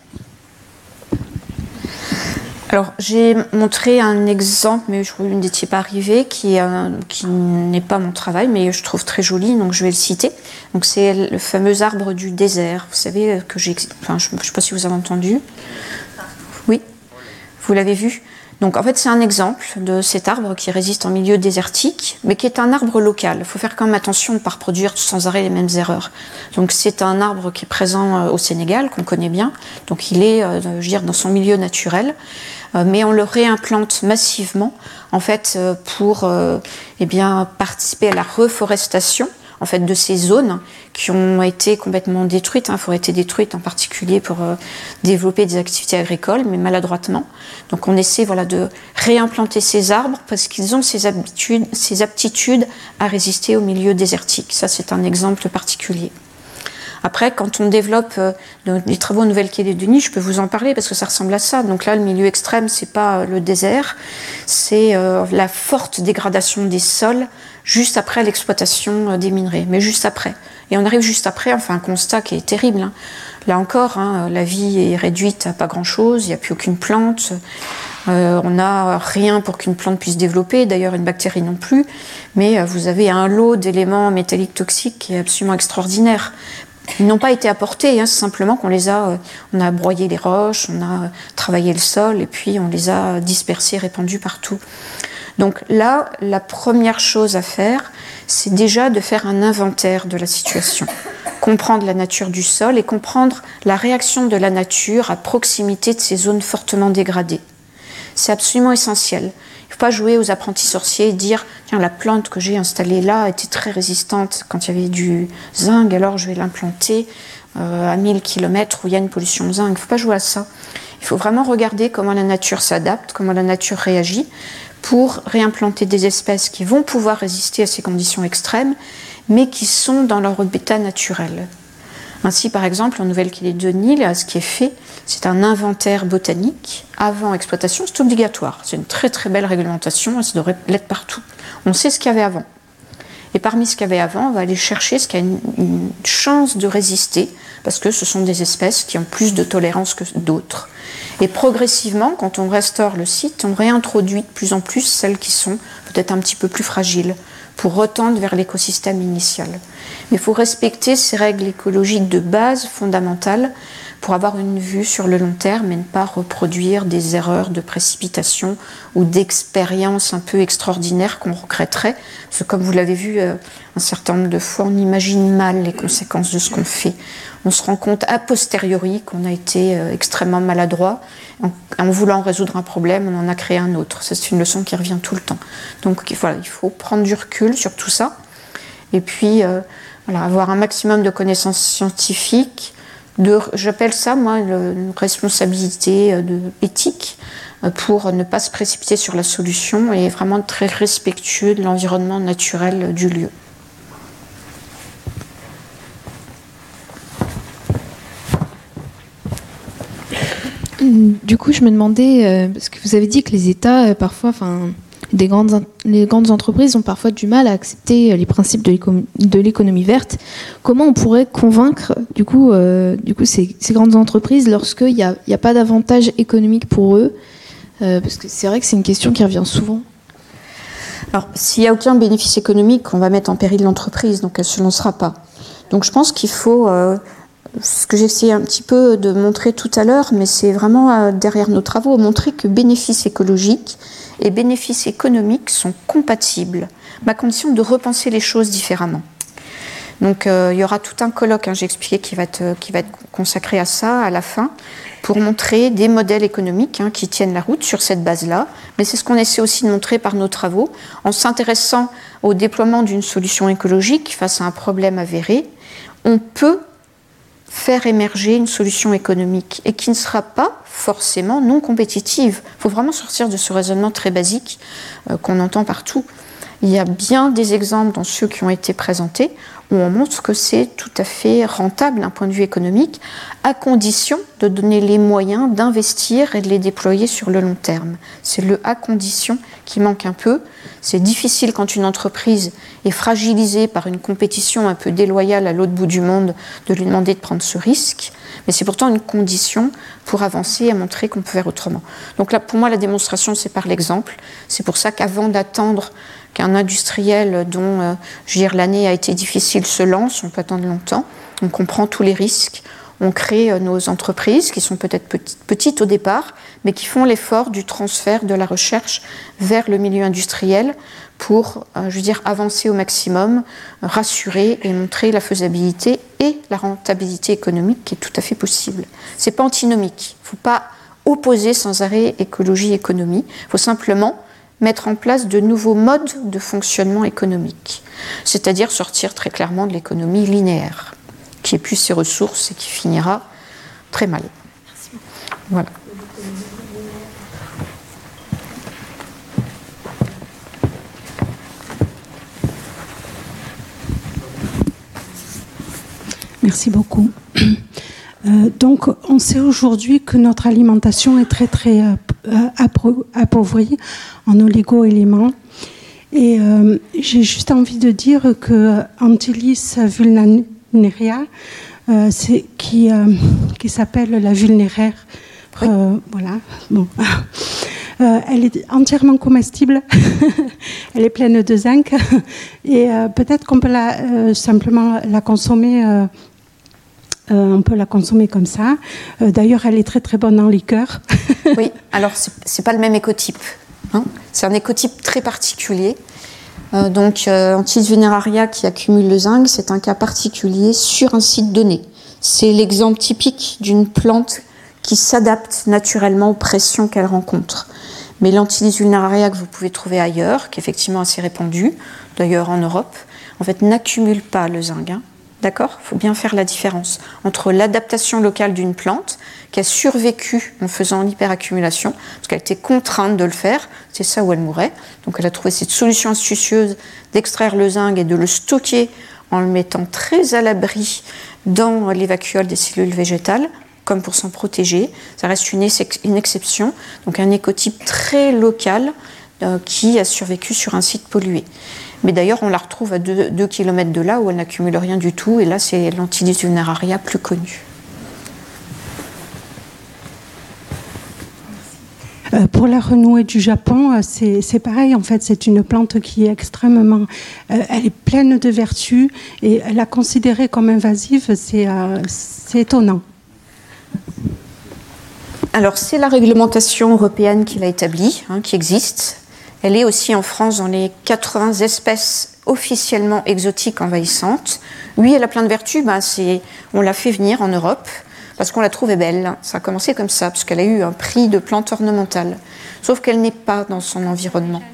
Alors, j'ai montré un exemple, mais je vous n'étiez pas arrivé, qui, euh, qui n'est pas mon travail, mais je trouve très joli, donc je vais le citer. Donc, c'est le fameux arbre du désert. Vous savez que j'ai, enfin, je ne sais pas si vous avez entendu. Oui, vous l'avez vu. Donc en fait c'est un exemple de cet arbre qui résiste en milieu désertique, mais qui est un arbre local. Il faut faire quand même attention de ne pas reproduire sans arrêt les mêmes erreurs. Donc c'est un arbre qui est présent au Sénégal, qu'on connaît bien, donc il est, euh, je veux dire, dans son milieu naturel, euh, mais on le réimplante massivement en fait euh, pour euh, eh bien, participer à la reforestation en fait, de ces zones qui ont été complètement détruites, hein, auraient été détruites en particulier pour euh, développer des activités agricoles, mais maladroitement. Donc on essaie voilà, de réimplanter ces arbres parce qu'ils ont ces, habitudes, ces aptitudes à résister au milieu désertique. Ça, c'est un exemple particulier. Après, quand on développe euh, les travaux en Nouvelle-Calédonie, je peux vous en parler parce que ça ressemble à ça. Donc là, le milieu extrême, c'est pas euh, le désert, c'est euh, la forte dégradation des sols juste après l'exploitation euh, des minerais, mais juste après. Et on arrive juste après, on fait un constat qui est terrible. Hein. Là encore, hein, la vie est réduite à pas grand-chose, il n'y a plus aucune plante, euh, on n'a rien pour qu'une plante puisse développer, d'ailleurs une bactérie non plus, mais euh, vous avez un lot d'éléments métalliques toxiques qui est absolument extraordinaire. Ils n'ont pas été apportés, hein, c'est simplement qu'on les a, euh, on a broyé les roches, on a euh, travaillé le sol et puis on les a dispersés, répandus partout. Donc là, la première chose à faire, c'est déjà de faire un inventaire de la situation, comprendre la nature du sol et comprendre la réaction de la nature à proximité de ces zones fortement dégradées. C'est absolument essentiel. Il ne faut pas jouer aux apprentis sorciers et dire « Tiens, la plante que j'ai installée là était très résistante quand il y avait du zinc, alors je vais l'implanter euh, à mille kilomètres où il y a une pollution de zinc. » Il ne faut pas jouer à ça. Il faut vraiment regarder comment la nature s'adapte, comment la nature réagit pour réimplanter des espèces qui vont pouvoir résister à ces conditions extrêmes, mais qui sont dans leur habitat naturel. Ainsi, par exemple, en Nouvelle-Calédonie, là, ce qui est fait, c'est un inventaire botanique avant exploitation, c'est obligatoire. C'est une très très belle réglementation, et ça devrait l'être partout. On sait ce qu'il y avait avant. Et parmi ce qu'il y avait avant, on va aller chercher ce qui a une, une chance de résister, parce que ce sont des espèces qui ont plus de tolérance que d'autres. Et progressivement, quand on restaure le site, on réintroduit de plus en plus celles qui sont peut-être un petit peu plus fragiles, pour retendre vers l'écosystème initial. Mais il faut respecter ces règles écologiques de base fondamentales pour avoir une vue sur le long terme et ne pas reproduire des erreurs de précipitation ou d'expériences un peu extraordinaires qu'on regretterait. Parce que comme vous l'avez vu euh, un certain nombre de fois, on imagine mal les conséquences de ce qu'on fait. On se rend compte a posteriori qu'on a été euh, extrêmement maladroit. En, en voulant résoudre un problème, on en a créé un autre. Ça, c'est une leçon qui revient tout le temps. Donc voilà, il faut prendre du recul sur tout ça. Et puis, euh, voilà, avoir un maximum de connaissances scientifiques. De, j'appelle ça, moi, le, une responsabilité de, éthique pour ne pas se précipiter sur la solution et vraiment très respectueux de l'environnement naturel du lieu.
Du du coup, je me demandais, euh, parce que vous avez dit que les États, euh, parfois, enfin, des grandes, les grandes entreprises ont parfois du mal à accepter les principes de l'économie verte. Comment on pourrait convaincre, du coup, euh, du coup ces, ces grandes entreprises lorsqu'il n'y a, y a pas d'avantage économique pour eux euh, parce que c'est vrai que c'est une question qui revient souvent.
Alors, s'il n'y a aucun bénéfice économique, on va mettre en péril l'entreprise, donc elle ne se lancera pas. Donc, je pense qu'il faut, euh, ce que j'ai essayé un petit peu de montrer tout à l'heure, mais c'est vraiment euh, derrière nos travaux, montrer que bénéfice écologique et bénéfices économiques sont compatibles, mais à condition de repenser les choses différemment. Donc, euh, il y aura tout un colloque, hein, j'ai expliqué, qui va, être, qui va être consacré à ça à la fin, pour montrer des modèles économiques hein, qui tiennent la route sur cette base-là. Mais c'est ce qu'on essaie aussi de montrer par nos travaux, en s'intéressant au déploiement d'une solution écologique face à un problème avéré. On peut faire émerger une solution économique et qui ne sera pas forcément non compétitive. Il faut vraiment sortir de ce raisonnement très basique euh, qu'on entend partout. Il y a bien des exemples dans ceux qui ont été présentés où on montre que c'est tout à fait rentable d'un point de vue économique, à condition de donner les moyens d'investir et de les déployer sur le long terme. C'est le à condition qui manque un peu. C'est difficile quand une entreprise est fragilisée par une compétition un peu déloyale à l'autre bout du monde de lui demander de prendre ce risque, mais c'est pourtant une condition pour avancer et montrer qu'on peut faire autrement. Donc là, pour moi, la démonstration, c'est par l'exemple. C'est pour ça qu'avant d'attendre qu'un industriel dont euh, je veux dire, l'année a été difficile se lance, on peut attendre longtemps, on comprend tous les risques, on crée euh, nos entreprises qui sont peut-être petites, petites au départ, mais qui font l'effort du transfert de la recherche vers le milieu industriel pour, euh, je veux dire, avancer au maximum, rassurer et montrer la faisabilité et la rentabilité économique qui est tout à fait possible. C'est pas antinomique, il ne faut pas opposer sans arrêt écologie et économie, il faut simplement mettre en place de nouveaux modes de fonctionnement économique, c'est-à-dire sortir très clairement de l'économie linéaire, qui épuise ses ressources et qui finira très mal. Voilà.
– Merci beaucoup. Euh, donc, on sait aujourd'hui que notre alimentation est très, très euh, appauvrie en oligo-éléments. Et euh, j'ai juste envie de dire que Antilis vulnaria, euh, c'est, qui, euh, qui s'appelle la vulnéraire, euh, voilà, bon. Euh, elle est entièrement comestible, elle est pleine de zinc, et euh, peut-être qu'on peut la, euh, simplement la consommer. Euh, Euh, on peut la consommer comme ça. Euh, d'ailleurs, elle est très très bonne en liqueur.
Oui, alors c'est, c'est pas le même écotype. Hein. C'est un écotype très particulier. Euh, donc, euh, Antilis vulneraria qui accumule le zinc, c'est un cas particulier sur un site donné. C'est l'exemple typique d'une plante qui s'adapte naturellement aux pressions qu'elle rencontre. Mais l'Antilis vulneraria que vous pouvez trouver ailleurs, qui est effectivement assez répandue, d'ailleurs en Europe, en fait n'accumule pas le zinc. Hein. D'accord ? Il faut bien faire la différence entre l'adaptation locale d'une plante qui a survécu en faisant l'hyperaccumulation, parce qu'elle était contrainte de le faire, c'est ça où elle mourait. Donc elle a trouvé cette solution astucieuse d'extraire le zinc et de le stocker en le mettant très à l'abri dans les vacuoles des cellules végétales, comme pour s'en protéger. Ça reste une, ex- une exception, donc un écotype très local euh, qui a survécu sur un site pollué. Mais d'ailleurs, on la retrouve à deux kilomètres de là où elle n'accumule rien du tout. Et là, c'est l'Antilis vulneraria plus connue.
Euh, pour la renouée du Japon, c'est, c'est pareil. En fait, c'est une plante qui est extrêmement... Euh, elle est pleine de vertus. Et la considérer comme invasive, c'est, euh, c'est étonnant.
Alors, c'est la réglementation européenne qui l'a établie, hein, qui existe. Elle est aussi en France dans les quatre-vingts espèces officiellement exotiques envahissantes. Oui, elle a plein de vertus. Ben c'est, on l'a fait venir en Europe parce qu'on la trouvait belle. Ça a commencé comme ça, parce qu'elle a eu un prix de plante ornementale. Sauf qu'elle n'est pas dans son environnement.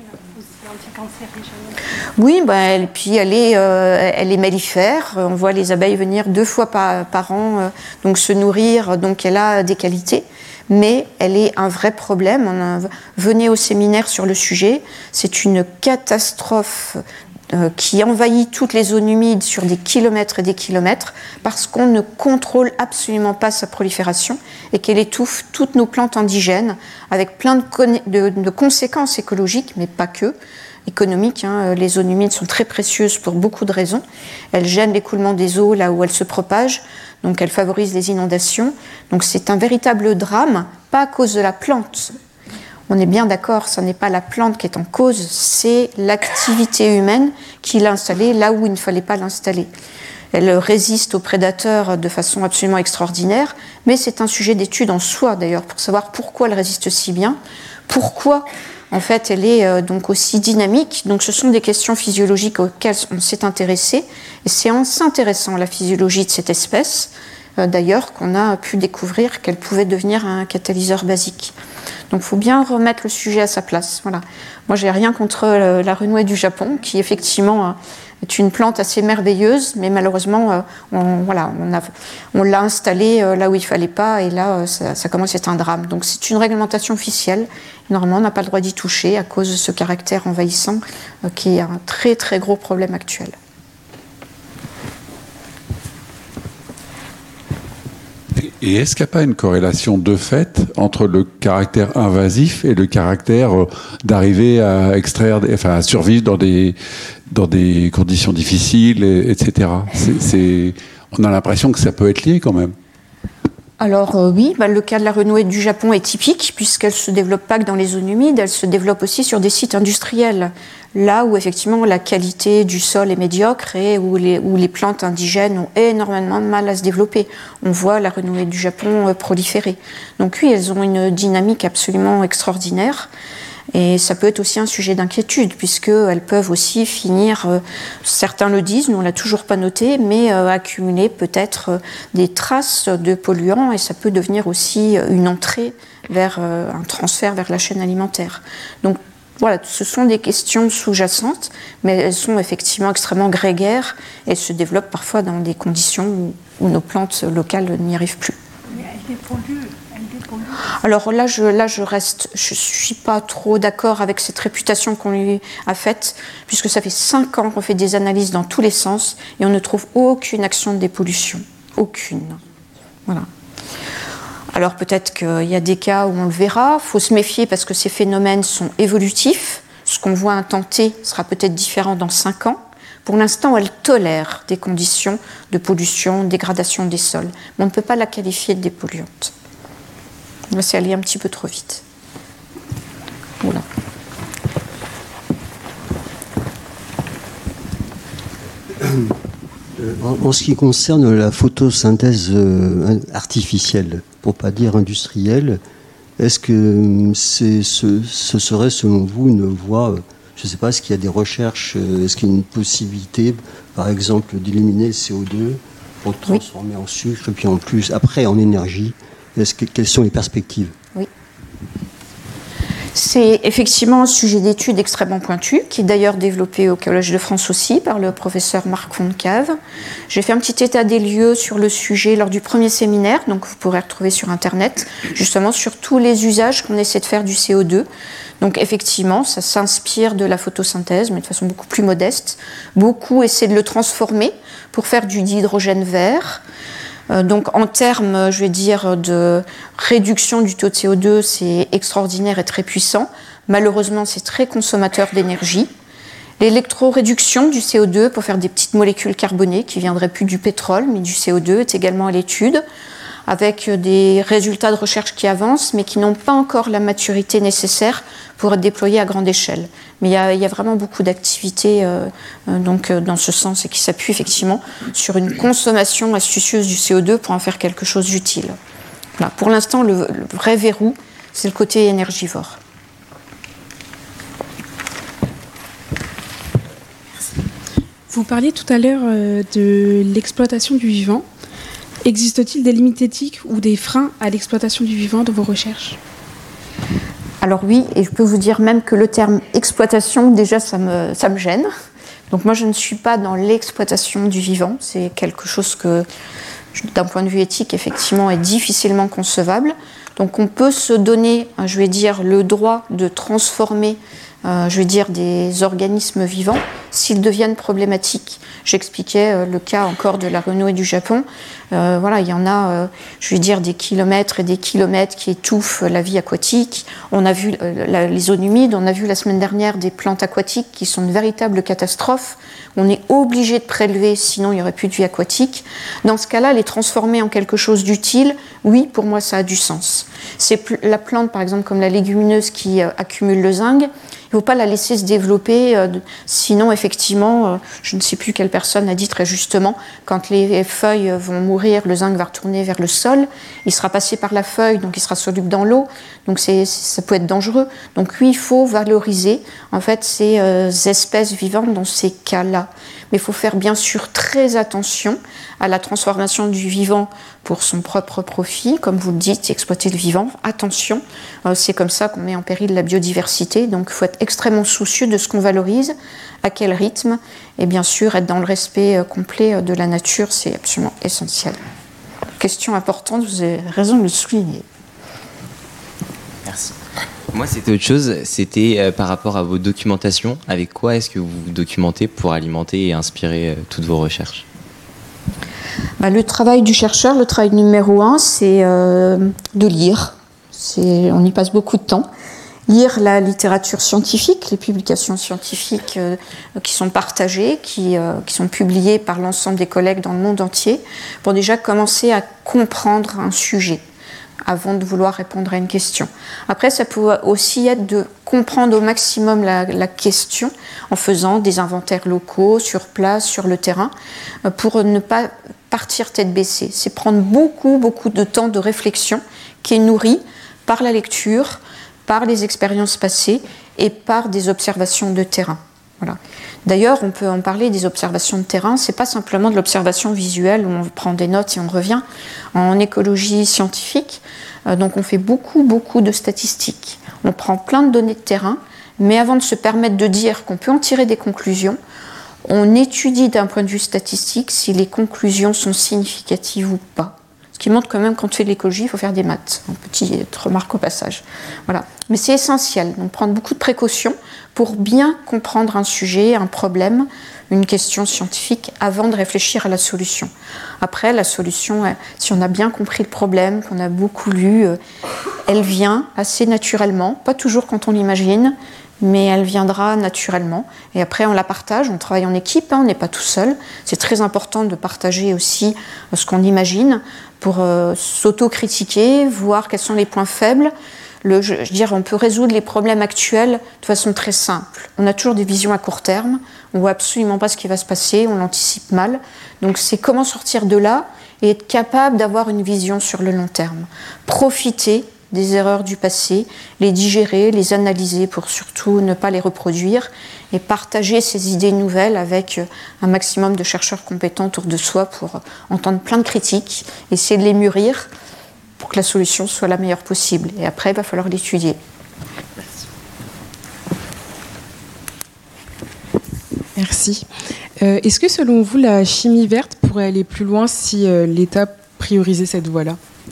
Oui, ben elle, puis elle est, euh, elle est mellifère. On voit les abeilles venir deux fois par, par an, euh, donc se nourrir. Donc elle a des qualités. Mais elle est un vrai problème. On a, venez au séminaire sur le sujet. C'est une catastrophe euh, qui envahit toutes les zones humides sur des kilomètres et des kilomètres parce qu'on ne contrôle absolument pas sa prolifération et qu'elle étouffe toutes nos plantes indigènes avec plein de, con- de, de conséquences écologiques, mais pas que. Économiques, hein. Les zones humides sont très précieuses pour beaucoup de raisons. Elles gênent l'écoulement des eaux là où elles se propagent, donc elles favorisent les inondations. Donc c'est un véritable drame, pas à cause de la plante. On est bien d'accord, ce n'est pas la plante qui est en cause, c'est l'activité humaine qui l'a installée là où il ne fallait pas l'installer. Elle résiste aux prédateurs de façon absolument extraordinaire, mais c'est un sujet d'étude en soi d'ailleurs, pour savoir pourquoi elle résiste si bien, pourquoi en fait elle est euh, donc aussi dynamique. Donc ce sont des questions physiologiques auxquelles on s'est intéressé, et c'est en s'intéressant à la physiologie de cette espèce, euh, d'ailleurs, qu'on a pu découvrir qu'elle pouvait devenir un catalyseur basique. Donc il faut bien remettre le sujet à sa place. Voilà. Moi, j'ai rien contre euh, la renouée du Japon, qui effectivement euh, est une plante assez merveilleuse, mais malheureusement, euh, on, voilà, on, a, on l'a installée euh, là où il ne fallait pas, et là, euh, ça, ça commence à être un drame. Donc c'est une réglementation officielle. Normalement, on n'a pas le droit d'y toucher à cause de ce caractère envahissant, euh, qui est un très très gros problème actuel.
Et est-ce qu'il n'y a pas une corrélation de fait entre le caractère invasif et le caractère d'arriver à extraire, enfin à survivre dans des, dans des conditions difficiles, et, etc. C'est, c'est, on a l'impression que ça peut être lié quand même.
Alors euh, oui, bah, le cas de la renouée du Japon est typique, puisqu'elle ne se développe pas que dans les zones humides, elle se développe aussi sur des sites industriels, là où effectivement la qualité du sol est médiocre et où les, où les plantes indigènes ont énormément de mal à se développer. On voit la renouée du Japon euh, proliférer. Donc oui, elles ont une dynamique absolument extraordinaire. Et ça peut être aussi un sujet d'inquiétude, puisqu'elles peuvent aussi finir, euh, certains le disent, nous on ne l'a toujours pas noté, mais euh, accumuler peut-être euh, des traces de polluants, et ça peut devenir aussi une entrée vers euh, un transfert vers la chaîne alimentaire. Donc voilà, ce sont des questions sous-jacentes, mais elles sont effectivement extrêmement grégaires, et elles se développent parfois dans des conditions où, où nos plantes locales n'y arrivent plus.
Mais elle dépollue.
Alors là, je, là, je reste, je suis pas trop d'accord avec cette réputation qu'on lui a faite, puisque ça fait cinq ans qu'on fait des analyses dans tous les sens et on ne trouve aucune action de dépollution, aucune. Voilà. Alors peut-être qu'il y a des cas où on le verra. Il faut se méfier parce que ces phénomènes sont évolutifs. Ce qu'on voit un temps T sera peut-être différent dans cinq ans. Pour l'instant, elle tolère des conditions de pollution, de dégradation des sols, mais on ne peut pas la qualifier de dépolluante. Là, c'est allé un petit peu trop vite. Voilà.
En, en ce qui concerne la photosynthèse euh, artificielle, pour ne pas dire industrielle, est-ce que c'est, ce, ce serait selon vous une voie, je ne sais pas, est-ce qu'il y a des recherches, est-ce qu'il y a une possibilité, par exemple, d'éliminer le C O deux pour le transformer oui. en sucre, et puis en plus, après en énergie? Est-ce que, quelles sont les perspectives?
Oui. C'est effectivement un sujet d'étude extrêmement pointu, qui est d'ailleurs développé au Collège de France aussi par le professeur Marc Fontcave. J'ai fait un petit état des lieux sur le sujet lors du premier séminaire, donc vous pourrez retrouver sur Internet, justement sur tous les usages qu'on essaie de faire du C O deux. Donc effectivement, ça s'inspire de la photosynthèse, mais de façon beaucoup plus modeste. Beaucoup essaient de le transformer pour faire du dihydrogène vert. Donc en termes, je vais dire, de réduction du taux de C O deux, c'est extraordinaire et très puissant. Malheureusement, c'est très consommateur d'énergie. L'électroréduction du C O deux pour faire des petites molécules carbonées qui ne viendraient plus du pétrole, mais du C O deux, est également à l'étude, avec des résultats de recherche qui avancent, mais qui n'ont pas encore la maturité nécessaire pour être déployés à grande échelle. Mais il y a, il y a vraiment beaucoup d'activités euh, donc, dans ce sens, et qui s'appuient effectivement sur une consommation astucieuse du C O deux pour en faire quelque chose d'utile. Voilà. Pour l'instant, le, le vrai verrou, c'est le côté énergivore.
Vous parliez tout à l'heure euh, de l'exploitation du vivant. Existe-t-il des limites éthiques ou des freins à l'exploitation du vivant dans vos recherches ?
Alors oui, et je peux vous dire même que le terme exploitation, déjà, ça me, ça me gêne. Donc moi, je ne suis pas dans l'exploitation du vivant. C'est quelque chose que, d'un point de vue éthique, effectivement, est difficilement concevable. Donc on peut se donner, je vais dire, le droit de transformer euh, je veux dire, des organismes vivants, s'ils deviennent problématiques. J'expliquais euh, le cas encore de la renouée du Japon. Euh, voilà, il y en a, euh, je veux dire, des kilomètres et des kilomètres qui étouffent la vie aquatique. On a vu euh, la, les zones humides, on a vu la semaine dernière des plantes aquatiques qui sont une véritable catastrophe. On est obligé de prélever, sinon il n'y aurait plus de vie aquatique. Dans ce cas-là, les transformer en quelque chose d'utile, oui, pour moi, ça a du sens. C'est la plante, par exemple, comme la légumineuse qui euh, accumule le zinc. Il ne faut pas la laisser se développer, euh, sinon, effectivement, euh, je ne sais plus quelle personne a dit très justement, quand les feuilles vont mourir, le zinc va retourner vers le sol, il sera passé par la feuille, donc il sera soluble dans l'eau, donc c'est, ça peut être dangereux. Donc oui, il faut valoriser, en fait, ces euh, espèces vivantes dans ces cas-là. Mais il faut faire bien sûr très attention à la transformation du vivant pour son propre profit, comme vous le dites, exploiter le vivant. Attention, euh, c'est comme ça qu'on met en péril la biodiversité, donc il faut être extrêmement soucieux de ce qu'on valorise, à quel rythme, et bien sûr être dans le respect euh, complet de la nature, c'est absolument essentiel. Question importante, vous avez raison de le souligner.
Merci. Moi, c'était autre chose, c'était euh, par rapport à vos documentations. Avec quoi est-ce que vous vous documentez pour alimenter et inspirer euh, toutes vos recherches ?
Bah, le travail du chercheur, le travail numéro un, c'est euh, de lire. C'est, on y passe beaucoup de temps. Lire la littérature scientifique, les publications scientifiques euh, qui sont partagées, qui, euh, qui sont publiées par l'ensemble des collègues dans le monde entier, pour déjà commencer à comprendre un sujet avant de vouloir répondre à une question. Après, ça peut aussi être de comprendre au maximum la, la question en faisant des inventaires locaux, sur place, sur le terrain, pour ne pas partir tête baissée. C'est prendre beaucoup, beaucoup de temps de réflexion qui est nourri par la lecture, par les expériences passées et par des observations de terrain. Voilà. D'ailleurs, on peut en parler des observations de terrain. C'est pas simplement de l'observation visuelle où on prend des notes et on revient. En écologie scientifique, euh, donc on fait beaucoup, beaucoup de statistiques. On prend plein de données de terrain, mais avant de se permettre de dire qu'on peut en tirer des conclusions, on étudie d'un point de vue statistique si les conclusions sont significatives ou pas. Ce qui montre quand même, quand on fait de l'écologie, il faut faire des maths. Une petite remarque au passage. Voilà. Mais c'est essentiel, donc prendre beaucoup de précautions pour bien comprendre un sujet, un problème, une question scientifique, avant de réfléchir à la solution. Après, la solution, si on a bien compris le problème, qu'on a beaucoup lu, elle vient assez naturellement, pas toujours quand on l'imagine, mais elle viendra naturellement. Et après, on la partage, on travaille en équipe, hein, on n'est pas tout seul. C'est très important de partager aussi ce qu'on imagine pour euh, s'auto-critiquer, voir quels sont les points faibles. Le, je, je veux dire, on peut résoudre les problèmes actuels de façon très simple. On a toujours des visions à court terme, on ne voit absolument pas ce qui va se passer, on l'anticipe mal. Donc c'est comment sortir de là et être capable d'avoir une vision sur le long terme. Profiter des erreurs du passé, les digérer, les analyser pour surtout ne pas les reproduire et partager ces idées nouvelles avec un maximum de chercheurs compétents autour de soi pour entendre plein de critiques, essayer de les mûrir pour que la solution soit la meilleure possible. Et après, il va falloir l'étudier.
Merci. Euh, est-ce que selon vous, la chimie verte pourrait aller plus loin si euh, l'État priorisait cette voie-là ?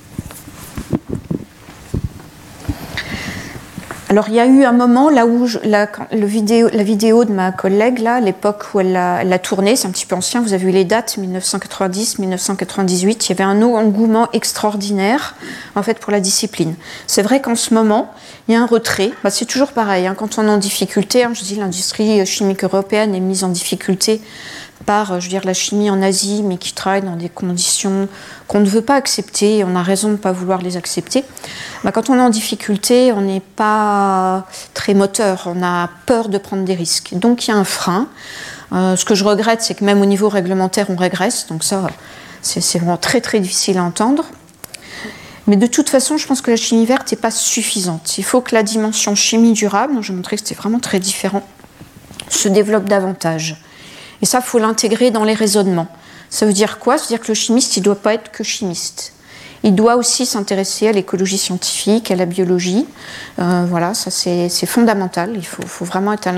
Alors, il y a eu un moment là où je, la, le vidéo, la vidéo de ma collègue, là, à l'époque où elle l'a, elle l'a tournée, c'est un petit peu ancien, vous avez vu les dates, dix-neuf cent quatre-vingt-dix à dix-neuf cent quatre-vingt-dix-huit, il y avait un engouement extraordinaire, en fait, pour la discipline. C'est vrai qu'en ce moment, il y a un retrait. Bah, c'est toujours pareil, hein, quand on est en difficulté, hein, je dis l'industrie chimique européenne est mise en difficulté par, je veux dire, la chimie en Asie, mais qui travaille dans des conditions qu'on ne veut pas accepter, et on a raison de ne pas vouloir les accepter. Bah, quand on est en difficulté, on n'est pas très moteur, on a peur de prendre des risques. Donc il y a un frein. Euh, ce que je regrette, c'est que même au niveau réglementaire, on régresse, donc ça, c'est, c'est vraiment très très difficile à entendre. Mais de toute façon, je pense que la chimie verte n'est pas suffisante. Il faut que la dimension chimie durable, dont je montrais que c'était vraiment très différent, se développe davantage. Et ça, il faut l'intégrer dans les raisonnements. Ça veut dire quoi ? Ça veut dire que le chimiste, il ne doit pas être que chimiste. Il doit aussi s'intéresser à l'écologie scientifique, à la biologie. Euh, voilà, ça c'est, c'est fondamental. Il faut, faut vraiment être à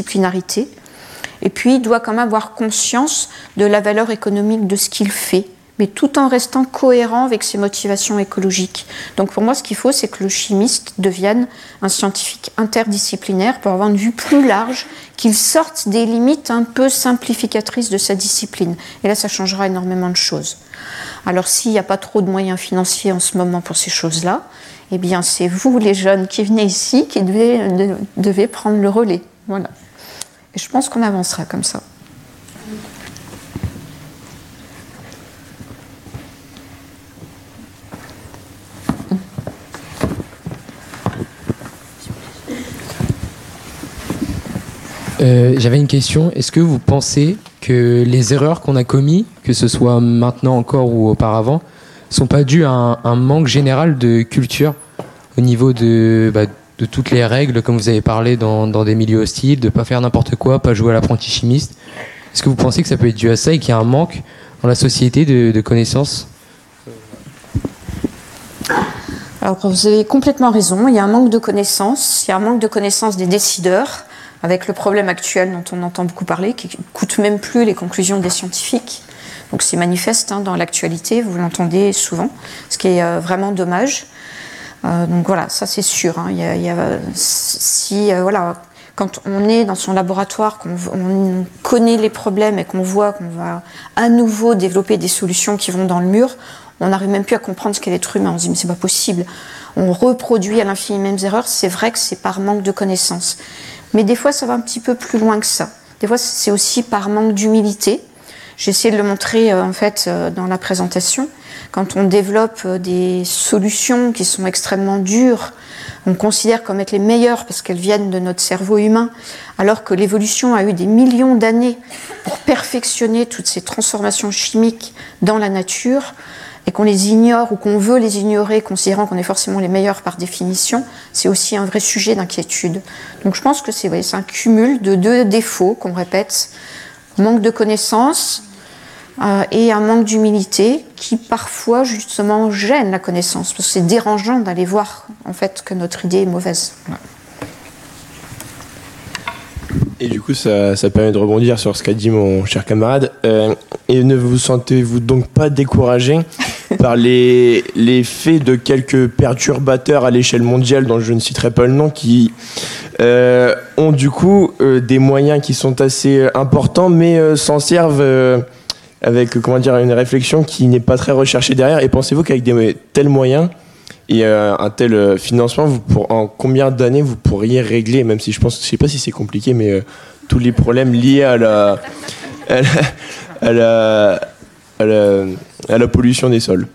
l'interdisciplinarité. Et puis, il doit quand même avoir conscience de la valeur économique de ce qu'il fait, mais tout en restant cohérent avec ses motivations écologiques. Donc pour moi, ce qu'il faut, c'est que le chimiste devienne un scientifique interdisciplinaire pour avoir une vue plus large, qu'il sorte des limites un peu simplificatrices de sa discipline. Et là, ça changera énormément de choses. Alors s'il n'y a pas trop de moyens financiers en ce moment pour ces choses-là, eh bien c'est vous, les jeunes qui venez ici, qui devez, de, devez prendre le relais. Voilà. Et je pense qu'on avancera comme ça.
Euh, J'avais une question. Est-ce que vous pensez que les erreurs qu'on a commises, que ce soit maintenant encore ou auparavant, sont pas dues à un, un manque général de culture au niveau de, bah, de toutes les règles, comme vous avez parlé dans, dans des milieux hostiles, de pas faire n'importe quoi, pas jouer à l'apprenti chimiste? Est-ce que vous pensez que ça peut être dû à ça et qu'il y a un manque dans la société de, de connaissances?
Alors vous avez complètement raison, il y a un manque de connaissances, il y a un manque de connaissances des décideurs, avec le problème actuel dont on entend beaucoup parler, qui ne coûte même plus les conclusions des scientifiques. Donc c'est manifeste hein, dans l'actualité, vous l'entendez souvent, ce qui est euh, vraiment dommage. Euh, donc voilà, ça c'est sûr. Hein, il y a, il y a, si, euh, voilà, quand on est dans son laboratoire, qu'on on connaît les problèmes et qu'on voit qu'on va à nouveau développer des solutions qui vont dans le mur, on n'arrive même plus à comprendre ce qu'est l'être humain. On se dit mais c'est pas possible. On reproduit à l'infini les mêmes erreurs. C'est vrai que c'est par manque de connaissances. Mais des fois, ça va un petit peu plus loin que ça. Des fois, c'est aussi par manque d'humilité. J'ai essayé de le montrer euh, en fait euh, dans la présentation. Quand on développe euh, des solutions qui sont extrêmement dures, on considère comme être les meilleures parce qu'elles viennent de notre cerveau humain, alors que l'évolution a eu des millions d'années pour perfectionner toutes ces transformations chimiques dans la nature, et qu'on les ignore ou qu'on veut les ignorer, considérant qu'on est forcément les meilleurs par définition, c'est aussi un vrai sujet d'inquiétude. Donc je pense que c'est ouais, un cumul de deux défauts qu'on répète, manque de connaissances euh, et un manque d'humilité qui parfois justement gêne la connaissance, parce que c'est dérangeant d'aller voir en fait que notre idée est mauvaise. Voilà.
Et du coup, ça, ça permet de rebondir sur ce qu'a dit mon cher camarade. Euh, et ne vous sentez-vous donc pas découragé par les, les faits de quelques perturbateurs à l'échelle mondiale, dont je ne citerai pas le nom, qui euh, ont du coup euh, des moyens qui sont assez importants, mais euh, s'en servent euh, avec comment dire, une réflexion qui n'est pas très recherchée derrière. Et pensez-vous qu'avec des tels moyens et euh, un tel financement, vous pour, en combien d'années vous pourriez régler, même si je pense, je sais pas si c'est compliqué, mais euh, tous les problèmes liés à la, à la, à la, à la, à la pollution des sols?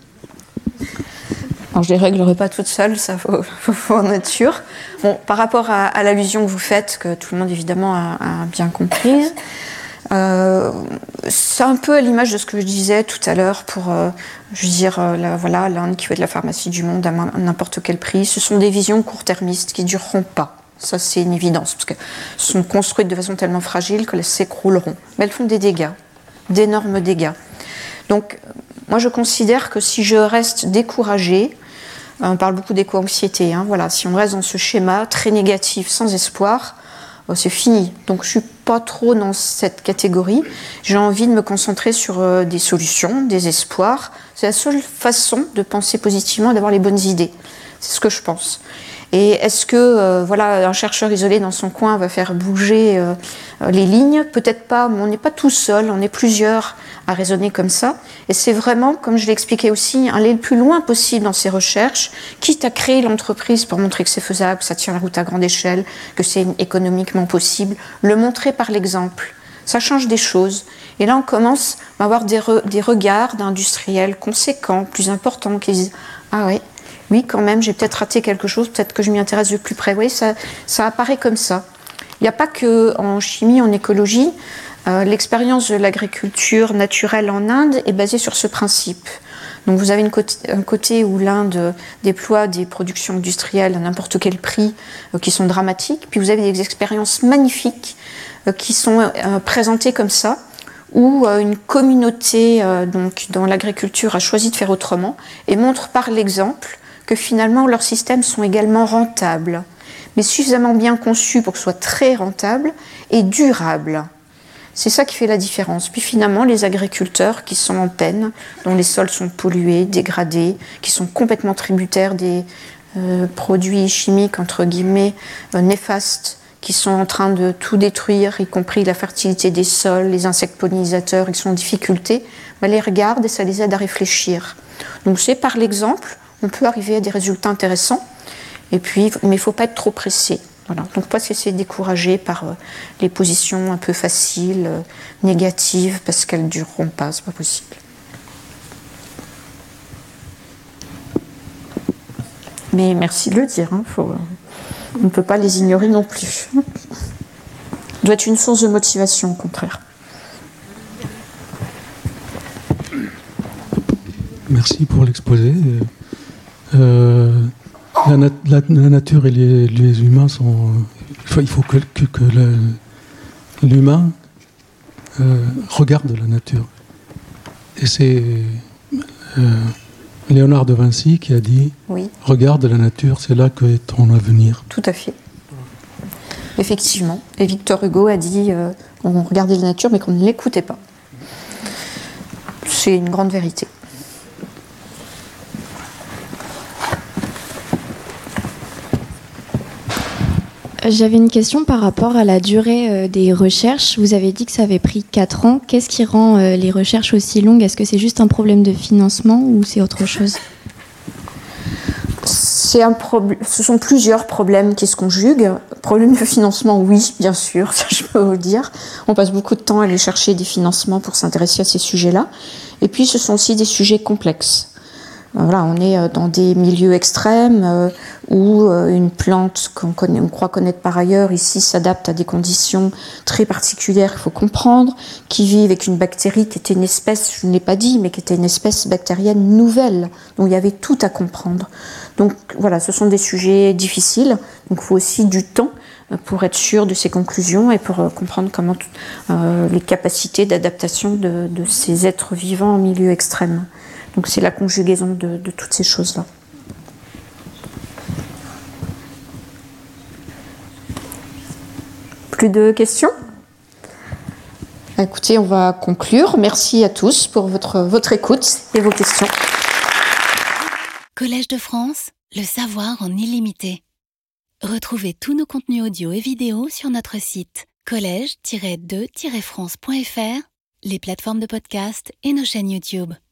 Alors je ne les réglerai pas toutes seules, ça faut, faut, faut en être sûr. Bon, par rapport à, à l'allusion que vous faites, que tout le monde évidemment a, a bien comprise, Euh, c'est un peu à l'image de ce que je disais tout à l'heure pour, euh, je veux dire, euh, la, voilà, l'Inde qui fait de la pharmacie du monde à n'importe quel prix. Ce sont des visions court-termistes qui ne dureront pas. Ça, c'est une évidence, parce qu'elles sont construites de façon tellement fragile qu'elles s'écrouleront. Mais elles font des dégâts, d'énormes dégâts. Donc, moi, je considère que si je reste découragée, on parle beaucoup d'éco-anxiété, hein, voilà, si on reste dans ce schéma très négatif, sans espoir, c'est fini. Donc je ne suis pas trop dans cette catégorie. J'ai envie de me concentrer sur euh, des solutions, des espoirs. C'est la seule façon de penser positivement et d'avoir les bonnes idées. C'est ce que je pense. Et est-ce que euh, voilà, un chercheur isolé dans son coin va faire bouger euh, les lignes? Peut-être pas, mais on n'est pas tout seul, on est plusieurs à raisonner comme ça. Et c'est vraiment, comme je l'ai expliqué aussi, aller le plus loin possible dans ses recherches, quitte à créer l'entreprise pour montrer que c'est faisable, que ça tient la route à grande échelle, que c'est économiquement possible, le montrer par l'exemple. Ça change des choses. Et là, on commence à avoir des, re, des regards d'industriels conséquents, plus importants, qui disent « Ah ouais, oui, quand même, j'ai peut-être raté quelque chose, peut-être que je m'y intéresse de plus près. » Oui, ça, ça apparaît comme ça. Il n'y a pas qu'en chimie, en écologie. Euh, l'expérience de l'agriculture naturelle en Inde est basée sur ce principe. Donc vous avez une côté, un côté où l'Inde déploie des productions industrielles à n'importe quel prix euh, qui sont dramatiques, puis vous avez des expériences magnifiques euh, qui sont euh, présentées comme ça, où euh, une communauté euh, donc, dans l'agriculture a choisi de faire autrement et montre par l'exemple que finalement leurs systèmes sont également rentables, mais suffisamment bien conçus pour que ce soit très rentable et durable. C'est ça qui fait la différence. Puis finalement, les agriculteurs qui sont en peine, dont les sols sont pollués, dégradés, qui sont complètement tributaires des euh, produits chimiques, entre guillemets, euh, néfastes, qui sont en train de tout détruire, y compris la fertilité des sols, les insectes pollinisateurs, ils sont en difficulté, ben, les regardent et ça les aide à réfléchir. Donc c'est par l'exemple, on peut arriver à des résultats intéressants, et puis, mais il ne faut pas être trop pressé. Voilà. Donc pas se laisser décourager par euh, les positions un peu faciles, euh, négatives, parce qu'elles ne dureront pas, c'est pas possible. Mais merci de le dire, hein, faut, euh, on ne peut pas les ignorer non plus. Ça doit être une source de motivation, au contraire.
Merci pour l'exposé. Euh, la, nat- la, la nature et les, les humains sont. Il faut que, que, que la, l'humain euh, regarde la nature. Et c'est euh, Léonard de Vinci qui a dit
oui.
Regarde la nature, c'est là qu'est ton avenir.
Tout à fait. Effectivement. Et Victor Hugo a dit euh, on regardait la nature, mais qu'on ne l'écoutait pas. C'est une grande vérité.
J'avais une question par rapport à la durée euh, des recherches. Vous avez dit que ça avait pris quatre ans. Qu'est-ce qui rend euh, les recherches aussi longues? Est-ce que c'est juste un problème de financement ou c'est autre chose?
C'est un problème. Ce sont plusieurs problèmes qui se conjuguent. Problème de financement, oui, bien sûr, ça je peux vous le dire. On passe beaucoup de temps à aller chercher des financements pour s'intéresser à ces sujets-là. Et puis ce sont aussi des sujets complexes. Voilà, on est dans des milieux extrêmes euh, où euh, une plante qu'on connaît, on croit connaître par ailleurs ici s'adapte à des conditions très particulières qu'il faut comprendre, qui vit avec une bactérie qui était une espèce, je ne l'ai pas dit, mais qui était une espèce bactérienne nouvelle. Donc il y avait tout à comprendre. Donc voilà, ce sont des sujets difficiles. Donc il faut aussi du temps pour être sûr de ces conclusions et pour euh, comprendre comment euh, les capacités d'adaptation de, de ces êtres vivants en milieu extrême. Donc c'est la conjugaison de, de toutes ces choses-là. Plus de questions? Écoutez, on va conclure. Merci à tous pour votre, votre écoute et vos questions.
Collège de France, le savoir en illimité. Retrouvez tous nos contenus audio et vidéos sur notre site collège tiret de tiret france point f r, les plateformes de podcast et nos chaînes YouTube.